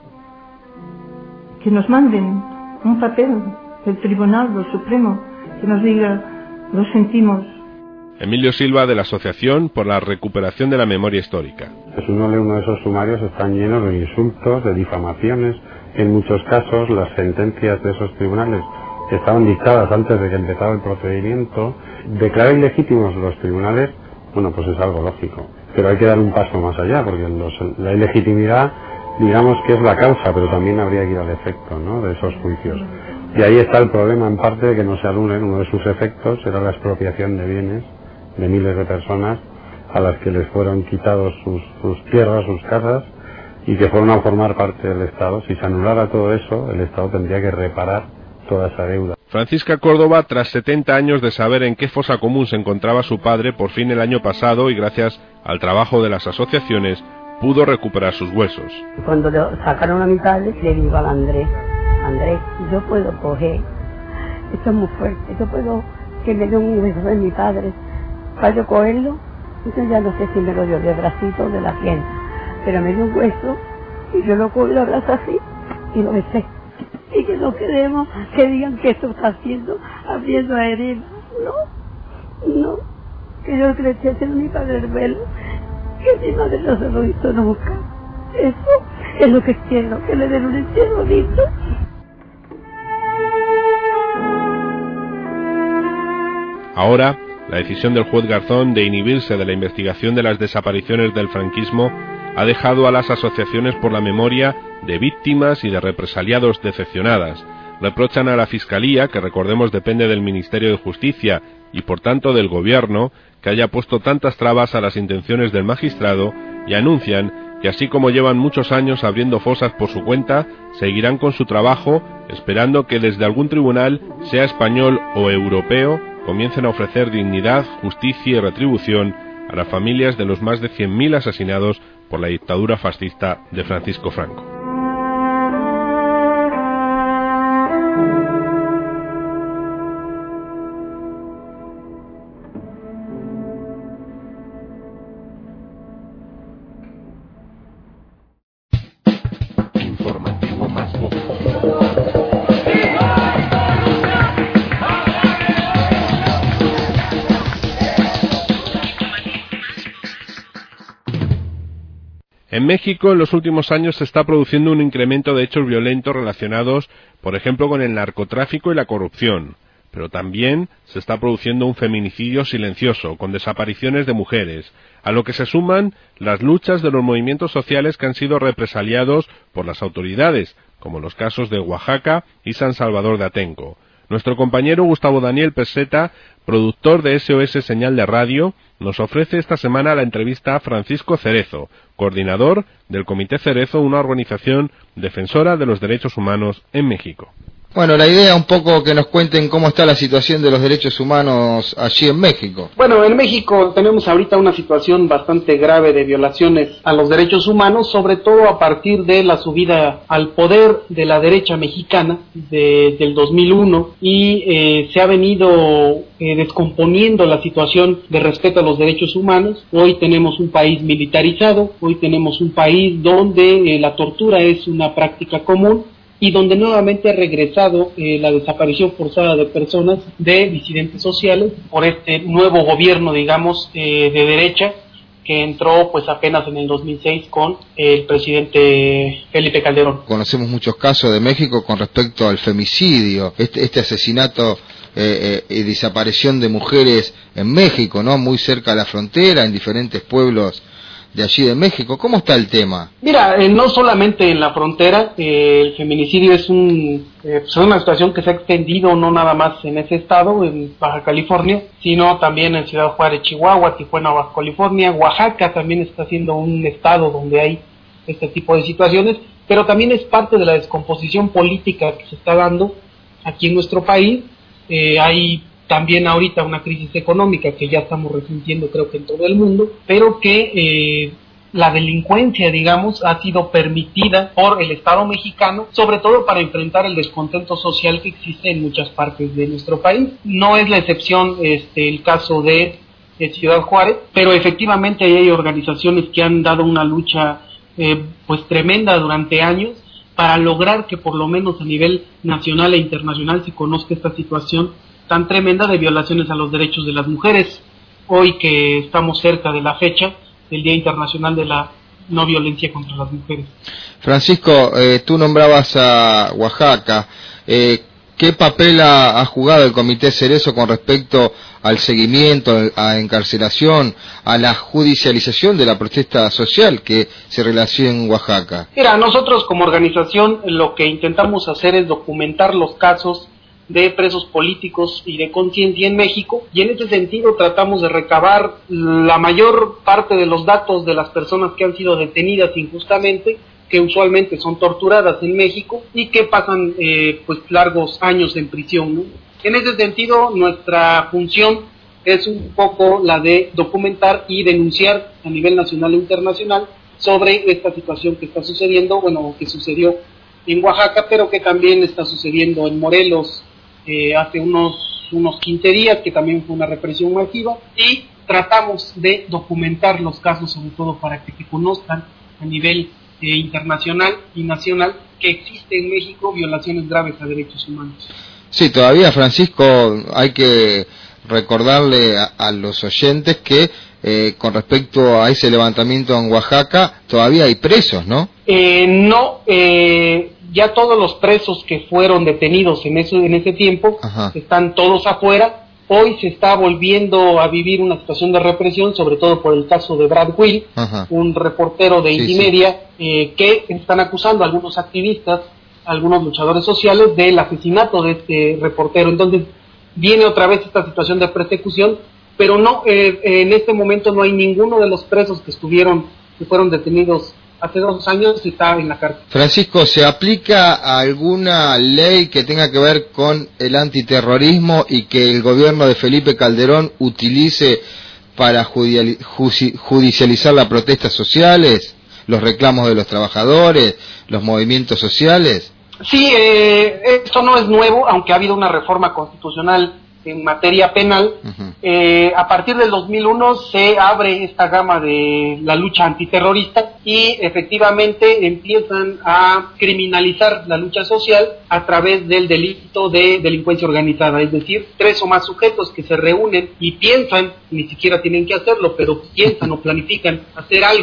Que nos manden un papel del Tribunal, del Supremo, que nos diga, lo sentimos. Emilio Silva, de la Asociación por la Recuperación de la Memoria Histórica. Si uno lee uno de esos sumarios, están llenos de insultos, de difamaciones. En muchos casos, las sentencias de esos tribunales estaban dictadas antes de que empezara el procedimiento. Declarar ilegítimos los tribunales, bueno, pues es algo lógico. Pero hay que dar un paso más allá, porque los, la ilegitimidad, digamos que es la causa, pero también habría que ir al efecto, ¿no?, de esos juicios. Y ahí está el problema, en parte, de que no se anulen. Uno de sus efectos era la expropiación de bienes de miles de personas a las que les fueron quitados sus, sus tierras, sus casas, y que fueron a formar parte del Estado. Si se anulara todo eso, el Estado tendría que reparar toda esa deuda. Francisca Córdoba, tras setenta años de saber en qué fosa común se encontraba su padre, por fin el año pasado, y gracias al trabajo de las asociaciones, pudo recuperar sus huesos. Cuando sacaron a mi padre, le digo al Andrés, Andrés, yo puedo coger, esto es muy fuerte, yo puedo que me dé un hueso de mi padre, para yo cogerlo, entonces ya no sé si me lo dio de bracito o de la pierna, pero me dio un hueso y yo lo cojo y lo abrazo así y lo besé. Y que no queremos que digan que esto está haciendo, abriendo a herir. No, no, que yo crecí a ser mi padre hermano, que mi madre no se lo hizo nunca. Eso es lo que quiero, que le den un entierro bonito. Ahora, la decisión del juez Garzón de inhibirse de la investigación de las desapariciones del franquismo ha dejado a las asociaciones por la memoria de víctimas y de represaliados decepcionadas. Reprochan a la Fiscalía, que recordemos depende del Ministerio de Justicia y por tanto del Gobierno, que haya puesto tantas trabas a las intenciones del magistrado, y anuncian que así como llevan muchos años abriendo fosas por su cuenta, seguirán con su trabajo, esperando que desde algún tribunal, sea español o europeo, comiencen a ofrecer dignidad, justicia y retribución a las familias de los más de cien mil asesinados por la dictadura fascista de Francisco Franco. En México, en los últimos años se está produciendo un incremento de hechos violentos relacionados, por ejemplo, con el narcotráfico y la corrupción. Pero también se está produciendo un feminicidio silencioso, con desapariciones de mujeres, a lo que se suman las luchas de los movimientos sociales que han sido represaliados por las autoridades, como los casos de Oaxaca y San Salvador de Atenco. Nuestro compañero Gustavo Daniel Peseta, productor de S O S Señal de Radio, nos ofrece esta semana la entrevista a Francisco Cerezo, coordinador del Comité Cerezo, una organización defensora de los derechos humanos en México. Bueno, la idea un poco que nos cuenten cómo está la situación de los derechos humanos allí en México. Bueno, en México tenemos ahorita una situación bastante grave de violaciones a los derechos humanos, sobre todo a partir de la subida al poder de la derecha mexicana de, del dos mil uno, y eh, se ha venido eh, descomponiendo la situación de respeto a los derechos humanos. Hoy tenemos un país militarizado, hoy tenemos un país donde eh, la tortura es una práctica común, y donde nuevamente ha regresado eh, la desaparición forzada de personas, de disidentes sociales, por este nuevo gobierno, digamos, eh, de derecha, que entró pues apenas en el dos mil seis con el presidente Felipe Calderón. Conocemos muchos casos de México con respecto al femicidio, este, este asesinato eh, eh, y desaparición de mujeres en México, ¿no? Muy cerca de la frontera, en diferentes pueblos de allí de México. ¿Cómo está el tema? Mira, eh, no solamente en la frontera, eh, el feminicidio es, un, eh, es una situación que se ha extendido no nada más en ese estado, en Baja California, sino también en Ciudad Juárez, Chihuahua, Tijuana, Baja California, Oaxaca también está siendo un estado donde hay este tipo de situaciones, pero también es parte de la descomposición política que se está dando aquí en nuestro país. Eh, hay también ahorita una crisis económica que ya estamos resintiendo, creo que en todo el mundo, pero que eh, la delincuencia, digamos, ha sido permitida por el Estado mexicano, sobre todo para enfrentar el descontento social que existe en muchas partes de nuestro país. No es la excepción este, el caso de, de Ciudad Juárez, pero efectivamente hay organizaciones que han dado una lucha eh, pues tremenda durante años para lograr que por lo menos a nivel nacional e internacional se conozca esta situación tan tremenda de violaciones a los derechos de las mujeres. Hoy que estamos cerca de la fecha del Día Internacional de la No Violencia contra las Mujeres. Francisco, eh, tú nombrabas a Oaxaca. Eh, ¿Qué papel ha, ha jugado el Comité Cerezo con respecto al seguimiento, a encarcelación, a la judicialización de la protesta social que se relaciona en Oaxaca? Mira, nosotros como organización lo que intentamos hacer es documentar los casos de presos políticos y de conciencia en México, y en ese sentido tratamos de recabar la mayor parte de los datos de las personas que han sido detenidas injustamente, que usualmente son torturadas en México y que pasan eh, pues largos años en prisión, ¿no? En ese sentido, nuestra función es un poco la de documentar y denunciar a nivel nacional e internacional sobre esta situación que está sucediendo, bueno, que sucedió en Oaxaca, pero que también está sucediendo en Morelos, Eh, hace unos, unos quince días, que también fue una represión masiva, y tratamos de documentar los casos, sobre todo para que se conozcan a nivel eh, internacional y nacional que existe en México violaciones graves a derechos humanos. Sí, todavía, Francisco, hay que recordarle a, a los oyentes que eh, con respecto a ese levantamiento en Oaxaca todavía hay presos, ¿no? Eh, no, eh... ya todos los presos que fueron detenidos en ese, en ese tiempo, Ajá. están todos afuera. Hoy se está volviendo a vivir una situación de represión, sobre todo por el caso de Brad Will, Ajá. un reportero de sí, Intimedia, sí. Eh, que están acusando a algunos activistas, a algunos luchadores sociales del asesinato de este reportero. Entonces viene otra vez esta situación de persecución, pero no, eh, en este momento no hay ninguno de los presos que estuvieron, que fueron detenidos hace dos años, está en la cárcel. Francisco, ¿se aplica alguna ley que tenga que ver con el antiterrorismo y que el gobierno de Felipe Calderón utilice para judicializar las protestas sociales, los reclamos de los trabajadores, los movimientos sociales? Sí, eh, esto no es nuevo, aunque ha habido una reforma constitucional en materia penal. Uh-huh. Eh, a partir del dos mil uno se abre esta gama de la lucha antiterrorista y efectivamente empiezan a criminalizar la lucha social a través del delito de delincuencia organizada, es decir, tres o más sujetos que se reúnen y piensan, ni siquiera tienen que hacerlo, pero piensan o planifican hacer algo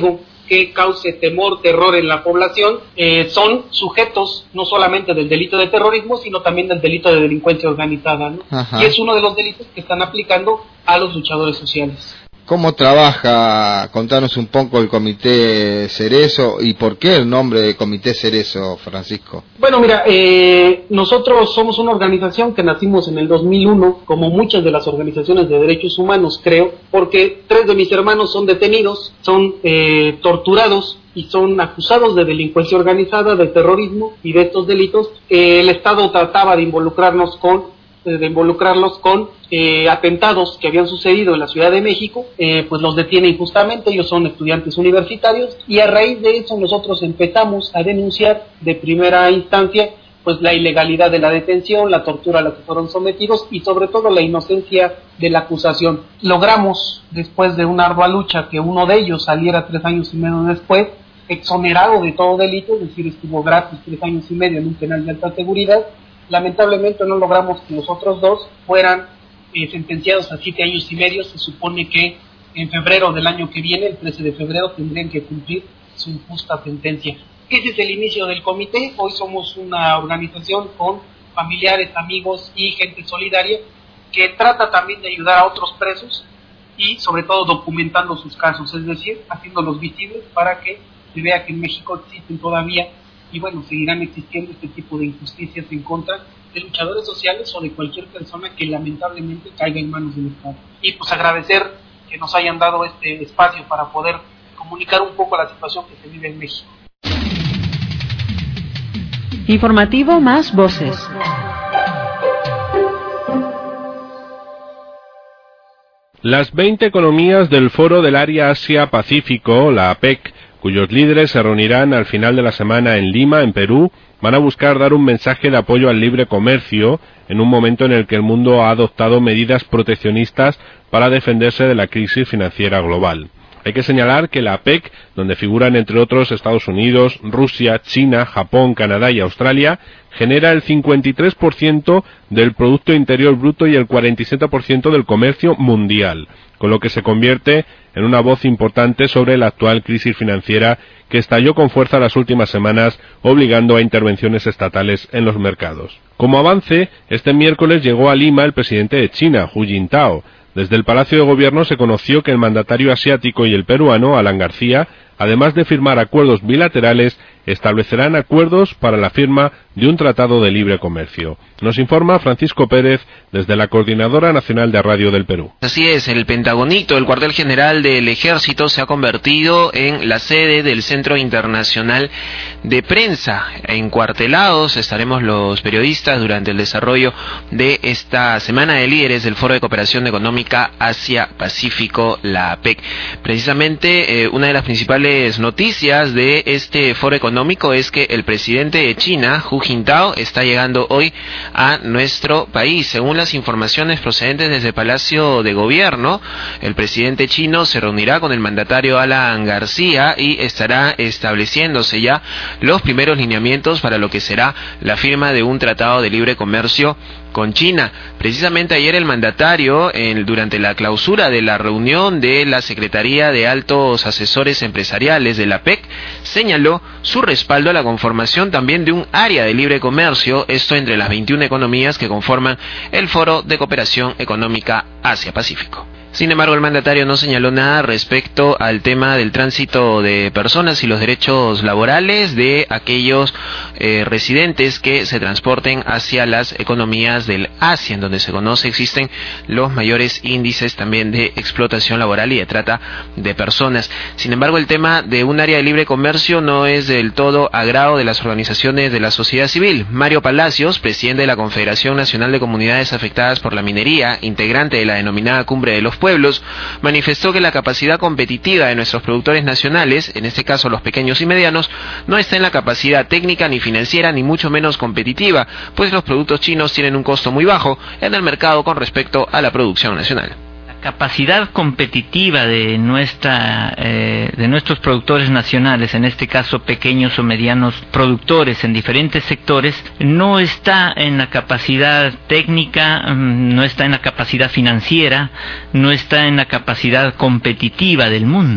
que cause temor, terror en la población, eh, son sujetos no solamente del delito de terrorismo, sino también del delito de delincuencia organizada, ¿no? Y es uno de los delitos que están aplicando a los luchadores sociales. ¿Cómo trabaja? Contanos un poco el Comité Cerezo y por qué el nombre de Comité Cerezo, Francisco. Bueno, mira, eh, nosotros somos una organización que nacimos en el dos mil uno, como muchas de las organizaciones de derechos humanos, creo, porque tres de mis hermanos son detenidos, son eh, torturados y son acusados de delincuencia organizada, de terrorismo y de estos delitos. Eh, el Estado trataba de involucrarnos con de involucrarlos con eh, atentados que habían sucedido en la Ciudad de México, eh, pues los detiene injustamente. Ellos son estudiantes universitarios y a raíz de eso nosotros empezamos a denunciar de primera instancia pues la ilegalidad de la detención, la tortura a la que fueron sometidos y sobre todo la inocencia de la acusación. Logramos, después de una ardua lucha, que uno de ellos saliera tres años y medio después, exonerado de todo delito, es decir, estuvo gratis tres años y medio en un penal de alta seguridad. Lamentablemente no logramos que los otros dos fueran eh, sentenciados a siete años y medio. Se supone que en febrero del año que viene, el trece de febrero, tendrían que cumplir su injusta sentencia. Ese es el inicio del comité. Hoy somos una organización con familiares, amigos y gente solidaria que trata también de ayudar a otros presos y sobre todo documentando sus casos, es decir, haciéndolos visibles para que se vea que en México existen todavía y bueno, seguirán existiendo este tipo de injusticias en contra de luchadores sociales o de cualquier persona que lamentablemente caiga en manos del Estado. Y pues agradecer que nos hayan dado este espacio para poder comunicar un poco la situación que se vive en México. Informativo Más Voces. Las veinte economías del Foro del Área Asia-Pacífico, la APEC, cuyos líderes se reunirán al final de la semana en Lima, en Perú, van a buscar dar un mensaje de apoyo al libre comercio en un momento en el que el mundo ha adoptado medidas proteccionistas para defenderse de la crisis financiera global. Hay que señalar que la APEC, donde figuran entre otros Estados Unidos, Rusia, China, Japón, Canadá y Australia, genera el cincuenta y tres por ciento del Producto Interior Bruto y el cuarenta y siete por ciento del comercio mundial, con lo que se convierte en una voz importante sobre la actual crisis financiera que estalló con fuerza las últimas semanas, obligando a intervenciones estatales en los mercados. Como avance, este miércoles llegó a Lima el presidente de China, Hu Jintao. Desde el Palacio de Gobierno se conoció que el mandatario asiático y el peruano, Alan García, además de firmar acuerdos bilaterales, establecerán acuerdos para la firma de un tratado de libre comercio. Nos informa Francisco Pérez desde la Coordinadora Nacional de Radio del Perú. Así es, el Pentagonito, el cuartel general del Ejército, se ha convertido en la sede del Centro Internacional de Prensa. Encuartelados estaremos los periodistas durante el desarrollo de esta Semana de Líderes del Foro de Cooperación Económica Asia-Pacífico, la APEC. Precisamente, eh, una de las principales noticias de este foro económico es que el presidente de China, Hu Jintao, está llegando hoy a nuestro país. Según las informaciones procedentes desde el Palacio de Gobierno, el presidente chino se reunirá con el mandatario Alan García y estará estableciéndose ya los primeros lineamientos para lo que será la firma de un tratado de libre comercio con China. Precisamente ayer el mandatario, en, durante la clausura de la reunión de la Secretaría de Altos Asesores Empresariales de la APEC, señaló su respaldo a la conformación también de un área de libre comercio, esto entre las veintiuna economías que conforman el Foro de Cooperación Económica Asia-Pacífico. Sin embargo, el mandatario no señaló nada respecto al tema del tránsito de personas y los derechos laborales de aquellos eh, residentes que se transporten hacia las economías del Asia, en donde se conoce existen los mayores índices también de explotación laboral y de trata de personas. Sin embargo, el tema de un área de libre comercio no es del todo agrado de las organizaciones de la sociedad civil. Mario Palacios, presidente de la Confederación Nacional de Comunidades Afectadas por la Minería, integrante de la denominada Cumbre de los Pueblos, manifestó que la capacidad competitiva de nuestros productores nacionales, en este caso los pequeños y medianos, no está en la capacidad técnica ni financiera ni mucho menos competitiva, pues los productos chinos tienen un costo muy bajo en el mercado con respecto a la producción nacional. Capacidad competitiva de nuestra eh, de nuestros productores nacionales, en este caso pequeños o medianos productores en diferentes sectores, no está en la capacidad técnica, no está en la capacidad financiera, no está en la capacidad competitiva del mundo.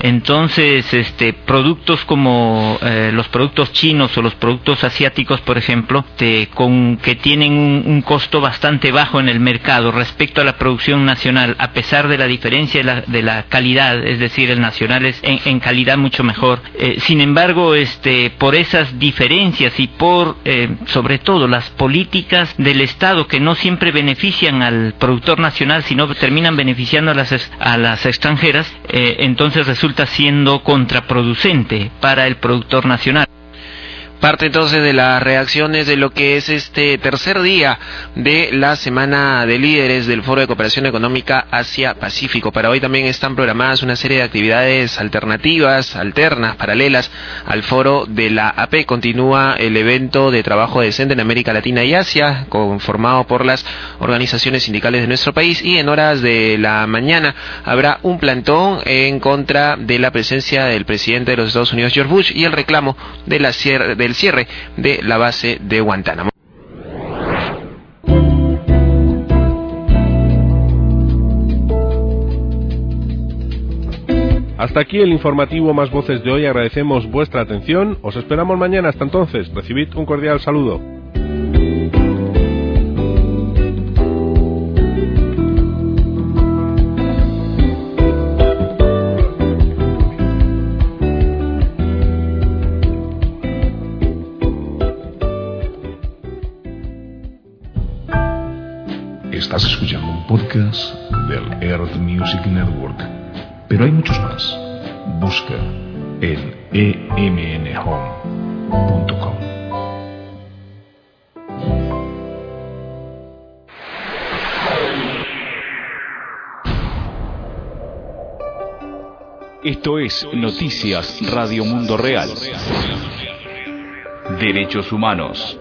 Entonces, este, productos como eh, los productos chinos o los productos asiáticos, por ejemplo, te, con, que tienen un, un costo bastante bajo en el mercado respecto a la producción nacional, a pesar de la diferencia de la, de la calidad, es decir, el nacional es en, en calidad mucho mejor. Eh, sin embargo, este, por esas diferencias y por, eh, sobre todo, las políticas del Estado que no siempre benefician al productor nacional, sino terminan beneficiando a las, a las extranjeras, eh, entonces resulta siendo contraproducente para el productor nacional. Parte entonces de las reacciones de lo que es este tercer día de la Semana de Líderes del Foro de Cooperación Económica Asia-Pacífico. Para hoy también están programadas una serie de actividades alternativas, alternas, paralelas al Foro de la A P. Continúa el evento de trabajo decente en América Latina y Asia, conformado por las organizaciones sindicales de nuestro país, y en horas de la mañana habrá un plantón en contra de la presencia del presidente de los Estados Unidos, George Bush, y el reclamo de la cierre, del cierre de la base de Guantánamo. Hasta aquí el informativo Más Voces de hoy. Agradecemos vuestra atención. Os esperamos mañana. Hasta entonces, recibid un cordial saludo. Estás escuchando un podcast del Earth Music Network, pero hay muchos más. Busca en e m n home punto com. Esto es Noticias Radio Mundo Real. Derechos humanos.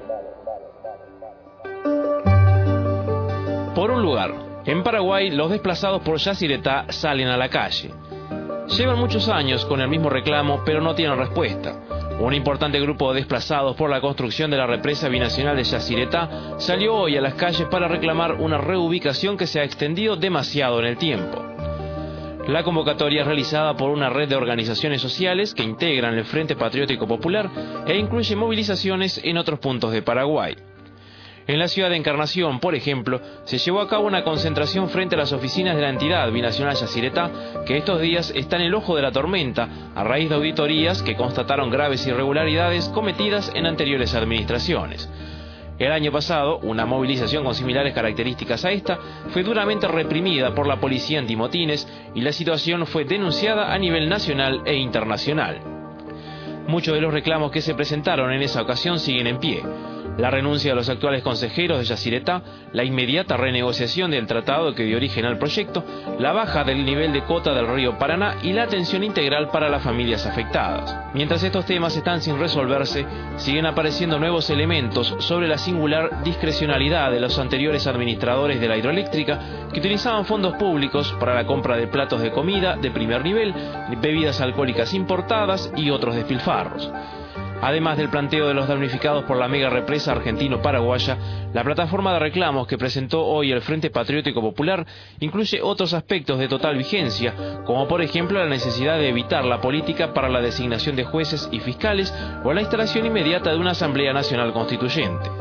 Por un lugar, en Paraguay los desplazados por Yacyretá salen a la calle. Llevan muchos años con el mismo reclamo, pero no tienen respuesta. Un importante grupo de desplazados por la construcción de la represa binacional de Yacyretá salió hoy a las calles para reclamar una reubicación que se ha extendido demasiado en el tiempo. La convocatoria es realizada por una red de organizaciones sociales que integran el Frente Patriótico Popular e incluye movilizaciones en otros puntos de Paraguay. En la ciudad de Encarnación, por ejemplo, se llevó a cabo una concentración frente a las oficinas de la entidad binacional Yacyretá, que estos días está en el ojo de la tormenta a raíz de auditorías que constataron graves irregularidades cometidas en anteriores administraciones. El año pasado, una movilización con similares características a esta fue duramente reprimida por la policía antimotines y la situación fue denunciada a nivel nacional e internacional. Muchos de los reclamos que se presentaron en esa ocasión siguen en pie. La renuncia de los actuales consejeros de Yacyretá, la inmediata renegociación del tratado que dio origen al proyecto, la baja del nivel de cota del río Paraná y la atención integral para las familias afectadas. Mientras estos temas están sin resolverse, siguen apareciendo nuevos elementos sobre la singular discrecionalidad de los anteriores administradores de la hidroeléctrica que utilizaban fondos públicos para la compra de platos de comida de primer nivel, bebidas alcohólicas importadas y otros despilfarros. Además del planteo de los damnificados por la mega represa argentino-paraguaya, la plataforma de reclamos que presentó hoy el Frente Patriótico Popular incluye otros aspectos de total vigencia, como por ejemplo la necesidad de evitar la política para la designación de jueces y fiscales o la instalación inmediata de una Asamblea Nacional Constituyente.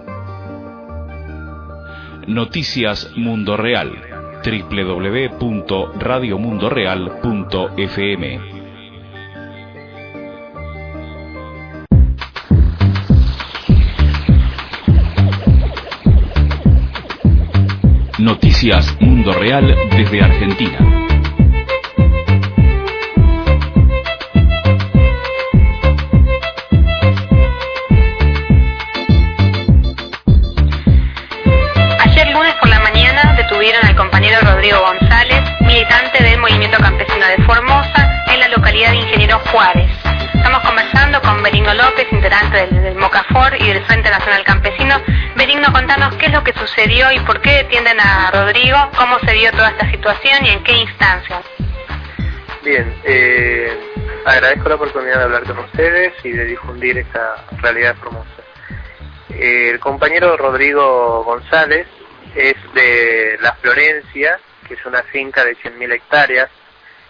Noticias Mundo Real. doble u doble u doble u punto radio mundo real punto f m. Noticias Mundo Real desde Argentina. Ayer lunes por la mañana detuvieron al compañero Rodrigo González, militante del Movimiento Campesino de Formosa, en la localidad de Ingeniero Juárez. Estamos conversando con Benigno López, integrante del, del MOCAFOR y del Frente Nacional Campesino. Benigno, contanos qué es lo que sucedió y por qué detienen a Rodrigo, cómo se dio toda esta situación y en qué instancias. Bien, eh, agradezco la oportunidad de hablar con ustedes y de difundir esta realidad de Formosa. Eh, el compañero Rodrigo González es de La Florencia, que es una finca de cien mil hectáreas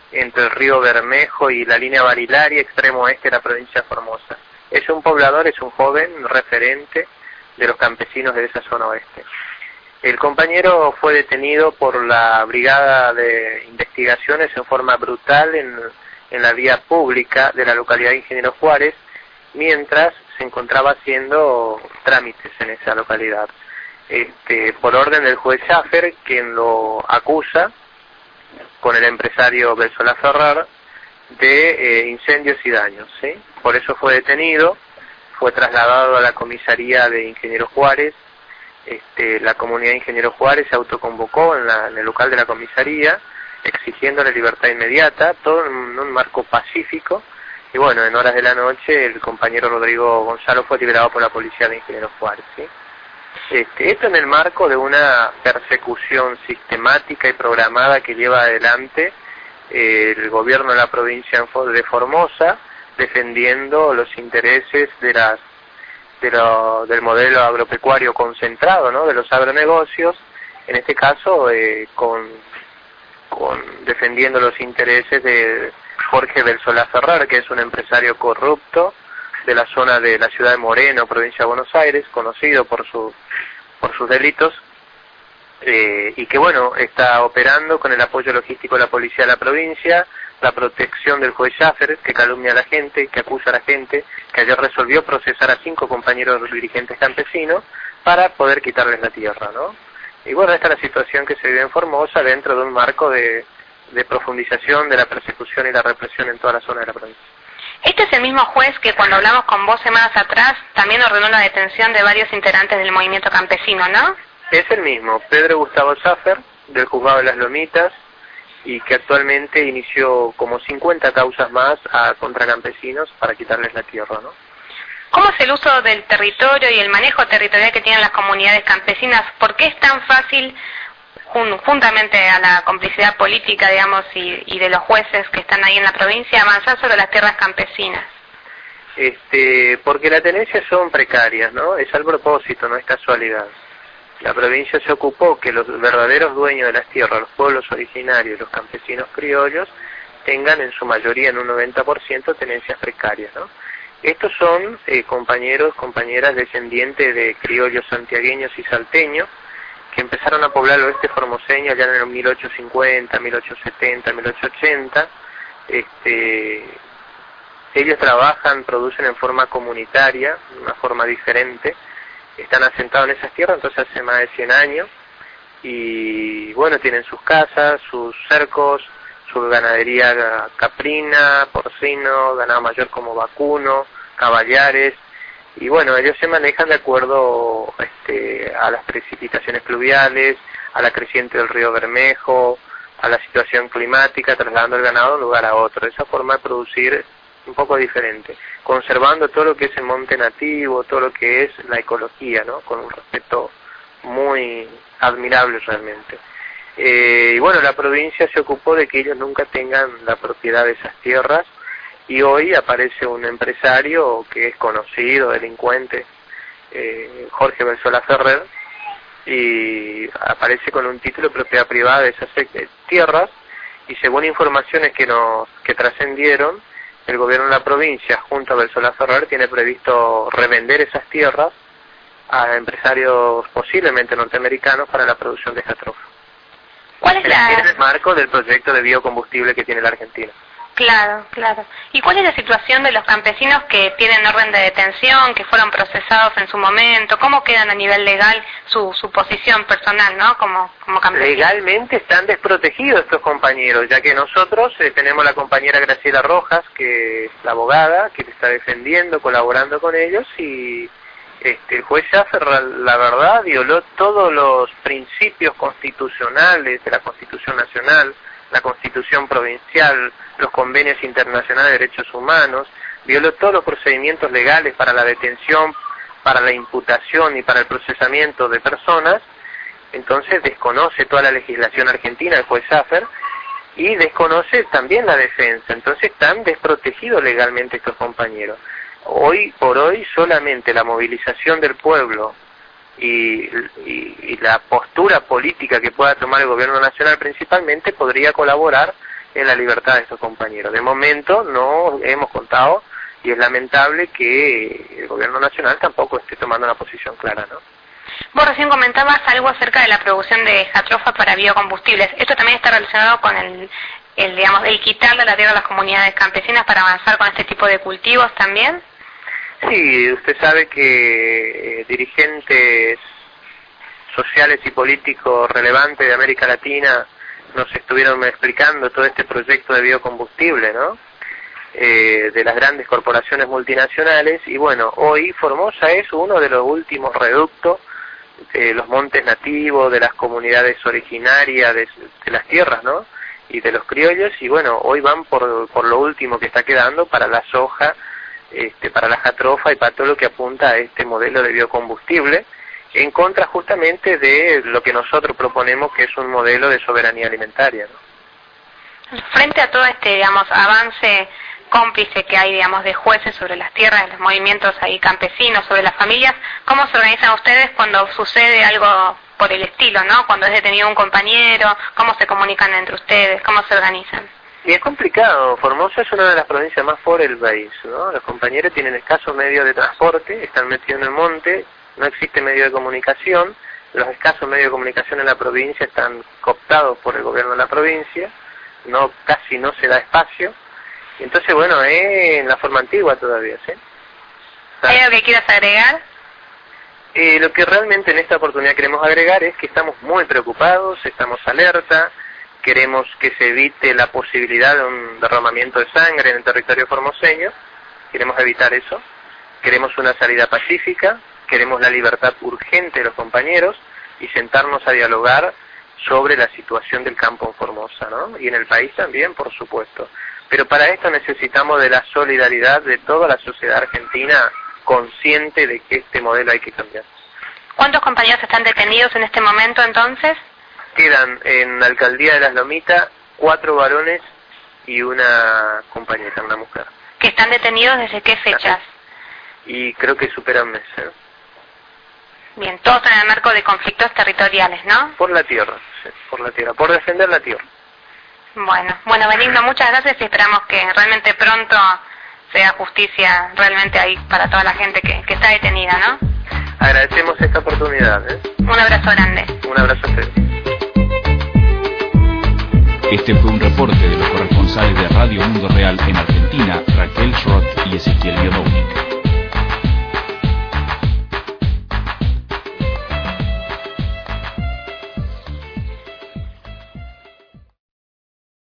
entre el río Bermejo y la línea Barilaria, extremo oeste de la provincia de Formosa. Es un poblador, es un joven referente de los campesinos de esa zona oeste. El compañero fue detenido por la Brigada de Investigaciones en forma brutal en, en la vía pública de la localidad de Ingeniero Juárez, mientras se encontraba haciendo trámites en esa localidad. Este, por orden del juez Schaffer, quien lo acusa con el empresario Belsolá Ferrer de eh, incendios y daños, ¿sí? Por eso fue detenido, fue trasladado a la comisaría de Ingeniero Juárez. Este, la comunidad de Ingeniero Juárez se autoconvocó en, la, en el local de la comisaría, exigiéndole libertad inmediata, todo en un marco pacífico, y bueno, en horas de la noche el compañero Rodrigo Gonzalo fue liberado por la policía de Ingeniero Juárez, ¿sí? Este, esto en el marco de una persecución sistemática y programada que lleva adelante eh, el gobierno de la provincia de Formosa, defendiendo los intereses de las de lo, del modelo agropecuario concentrado, ¿no?, de los agronegocios, en este caso eh, con, con defendiendo los intereses de Jorge Belsolá Ferrer, que es un empresario corrupto de la zona de la ciudad de Moreno, provincia de Buenos Aires, conocido por su por sus delitos, eh, y que bueno, está operando con el apoyo logístico de la policía de la provincia, la protección del juez Schaffer, que calumnia a la gente, que acusa a la gente, que ayer resolvió procesar a cinco compañeros dirigentes campesinos para poder quitarles la tierra, ¿no? Y bueno, esta es la situación que se vive en Formosa dentro de un marco de, de profundización de la persecución y la represión en toda la zona de la provincia. Este es el mismo juez que cuando hablamos con vos semanas atrás también ordenó la detención de varios integrantes del movimiento campesino, ¿no? Es el mismo, Pedro Gustavo Schaffer, del juzgado de las Lomitas, y que actualmente inició como cincuenta causas más a contra campesinos para quitarles la tierra, ¿no? ¿Cómo es el uso del territorio y el manejo territorial que tienen las comunidades campesinas? ¿Por qué es tan fácil, jun juntamente a la complicidad política, digamos, y, y de los jueces que están ahí en la provincia, avanzar sobre las tierras campesinas? Este, porque las tenencias son precarias, ¿no? Es al propósito, no es casualidad. La provincia se ocupó que los verdaderos dueños de las tierras, los pueblos originarios, los campesinos criollos, tengan en su mayoría, en un noventa por ciento, tenencias precarias, ¿no? Estos son eh, compañeros, compañeras descendientes de criollos santiagueños y salteños, que empezaron a poblar el oeste formoseño ya en el mil ochocientos cincuenta, mil ochocientos setenta, mil ochocientos ochenta. Este, ellos trabajan, producen en forma comunitaria, una forma diferente, están asentados en esas tierras, entonces hace más de cien años, y bueno, tienen sus casas, sus cercos, su ganadería caprina, porcino, ganado mayor como vacuno, caballares, y bueno, ellos se manejan de acuerdo este, a las precipitaciones pluviales, a la creciente del río Bermejo, a la situación climática, trasladando el ganado de un lugar a otro. Esa forma de producir un poco diferente, conservando todo lo que es el monte nativo, todo lo que es la ecología, ¿no? Con un respeto muy admirable realmente. Eh, y bueno, la provincia se ocupó de que ellos nunca tengan la propiedad de esas tierras, y hoy aparece un empresario que es conocido, delincuente, eh, Jorge Belsolá Ferrer, y aparece con un título de propiedad privada de esas tierras, y según informaciones que nos que trascendieron, el gobierno de la provincia, junto a Belsolá Ferrer, tiene previsto revender esas tierras a empresarios posiblemente norteamericanos para la producción de jatrofa. ¿Cuál es la... En el marco del proyecto de biocombustible que tiene la Argentina. Claro, claro. ¿Y cuál es la situación de los campesinos que tienen orden de detención, que fueron procesados en su momento? ¿Cómo quedan a nivel legal su, su posición personal, ¿no? Como, como campesinos. Legalmente están desprotegidos estos compañeros, ya que nosotros eh, tenemos la compañera Graciela Rojas, que es la abogada, que está defendiendo, colaborando con ellos, y este, el juez Schaffer, la verdad, violó todos los principios constitucionales de la Constitución Nacional, la Constitución Provincial, los convenios internacionales de derechos humanos, violó todos los procedimientos legales para la detención, para la imputación y para el procesamiento de personas. Entonces desconoce toda la legislación argentina, el juez Schaffer, y desconoce también la defensa. Entonces están desprotegidos legalmente estos compañeros. Hoy por hoy solamente la movilización del pueblo y, y, y la postura política que pueda tomar el gobierno nacional principalmente podría colaborar en la libertad de estos compañeros. De momento no hemos contado, y es lamentable que el gobierno nacional tampoco esté tomando una posición clara, ¿no? Vos recién comentabas algo acerca de la producción de jatrofa para biocombustibles. ¿Esto también está relacionado con el, el digamos, el quitarle la tierra a las comunidades campesinas para avanzar con este tipo de cultivos también? Sí, usted sabe que eh, dirigentes sociales y políticos relevantes de América Latina nos estuvieron explicando todo este proyecto de biocombustible, ¿no? Eh, de las grandes corporaciones multinacionales, y bueno, hoy Formosa es uno de los últimos reductos de los montes nativos, de las comunidades originarias de, de las tierras, ¿no? Y de los criollos, y bueno, hoy van por, por lo último que está quedando para la soja, este, para la jatrofa y para todo lo que apunta a este modelo de biocombustible, en contra justamente de lo que nosotros proponemos, que es un modelo de soberanía alimentaria, ¿no? Frente a todo este, digamos, avance cómplice que hay, digamos, de jueces sobre las tierras, de los movimientos ahí campesinos, sobre las familias, ¿cómo se organizan ustedes cuando sucede algo por el estilo, ¿no? Cuando es detenido un compañero, ¿cómo se comunican entre ustedes? ¿Cómo se organizan? Y es complicado. Formosa es una de las provincias más pobres del país, ¿no? Los compañeros tienen escasos medios de transporte, están metidos en el monte, no existe medio de comunicación, los escasos medios de comunicación en la provincia están cooptados por el gobierno de la provincia, no casi no se da espacio. Y entonces, bueno, es en la forma antigua todavía, ¿sí? ¿Hay algo que quieras agregar? Eh, lo que realmente en esta oportunidad queremos agregar es que estamos muy preocupados, estamos alerta, queremos que se evite la posibilidad de un derramamiento de sangre en el territorio formoseño, queremos evitar eso, queremos una salida pacífica, queremos la libertad urgente de los compañeros y sentarnos a dialogar sobre la situación del campo en Formosa, ¿no? Y en el país también, por supuesto. Pero para esto necesitamos de la solidaridad de toda la sociedad argentina consciente de que este modelo hay que cambiar. ¿Cuántos compañeros están detenidos en este momento entonces? Quedan en la alcaldía de Las Lomitas cuatro varones y una compañera, una mujer. ¿Que están detenidos desde qué fechas? Y creo que superan meses. ¿eh? Bien, todos en el marco de conflictos territoriales, ¿no? Por la tierra, sí, por la tierra, por defender la tierra. Bueno, bueno, Benigno, muchas gracias y esperamos que realmente pronto sea justicia realmente ahí para toda la gente que, que está detenida, ¿no? Agradecemos esta oportunidad, ¿eh? Un abrazo grande. Un abrazo a ustedes. Este fue un reporte de los corresponsales de Radio Mundo Real en Argentina, Raquel Schrott y Ezequiel Biodownik.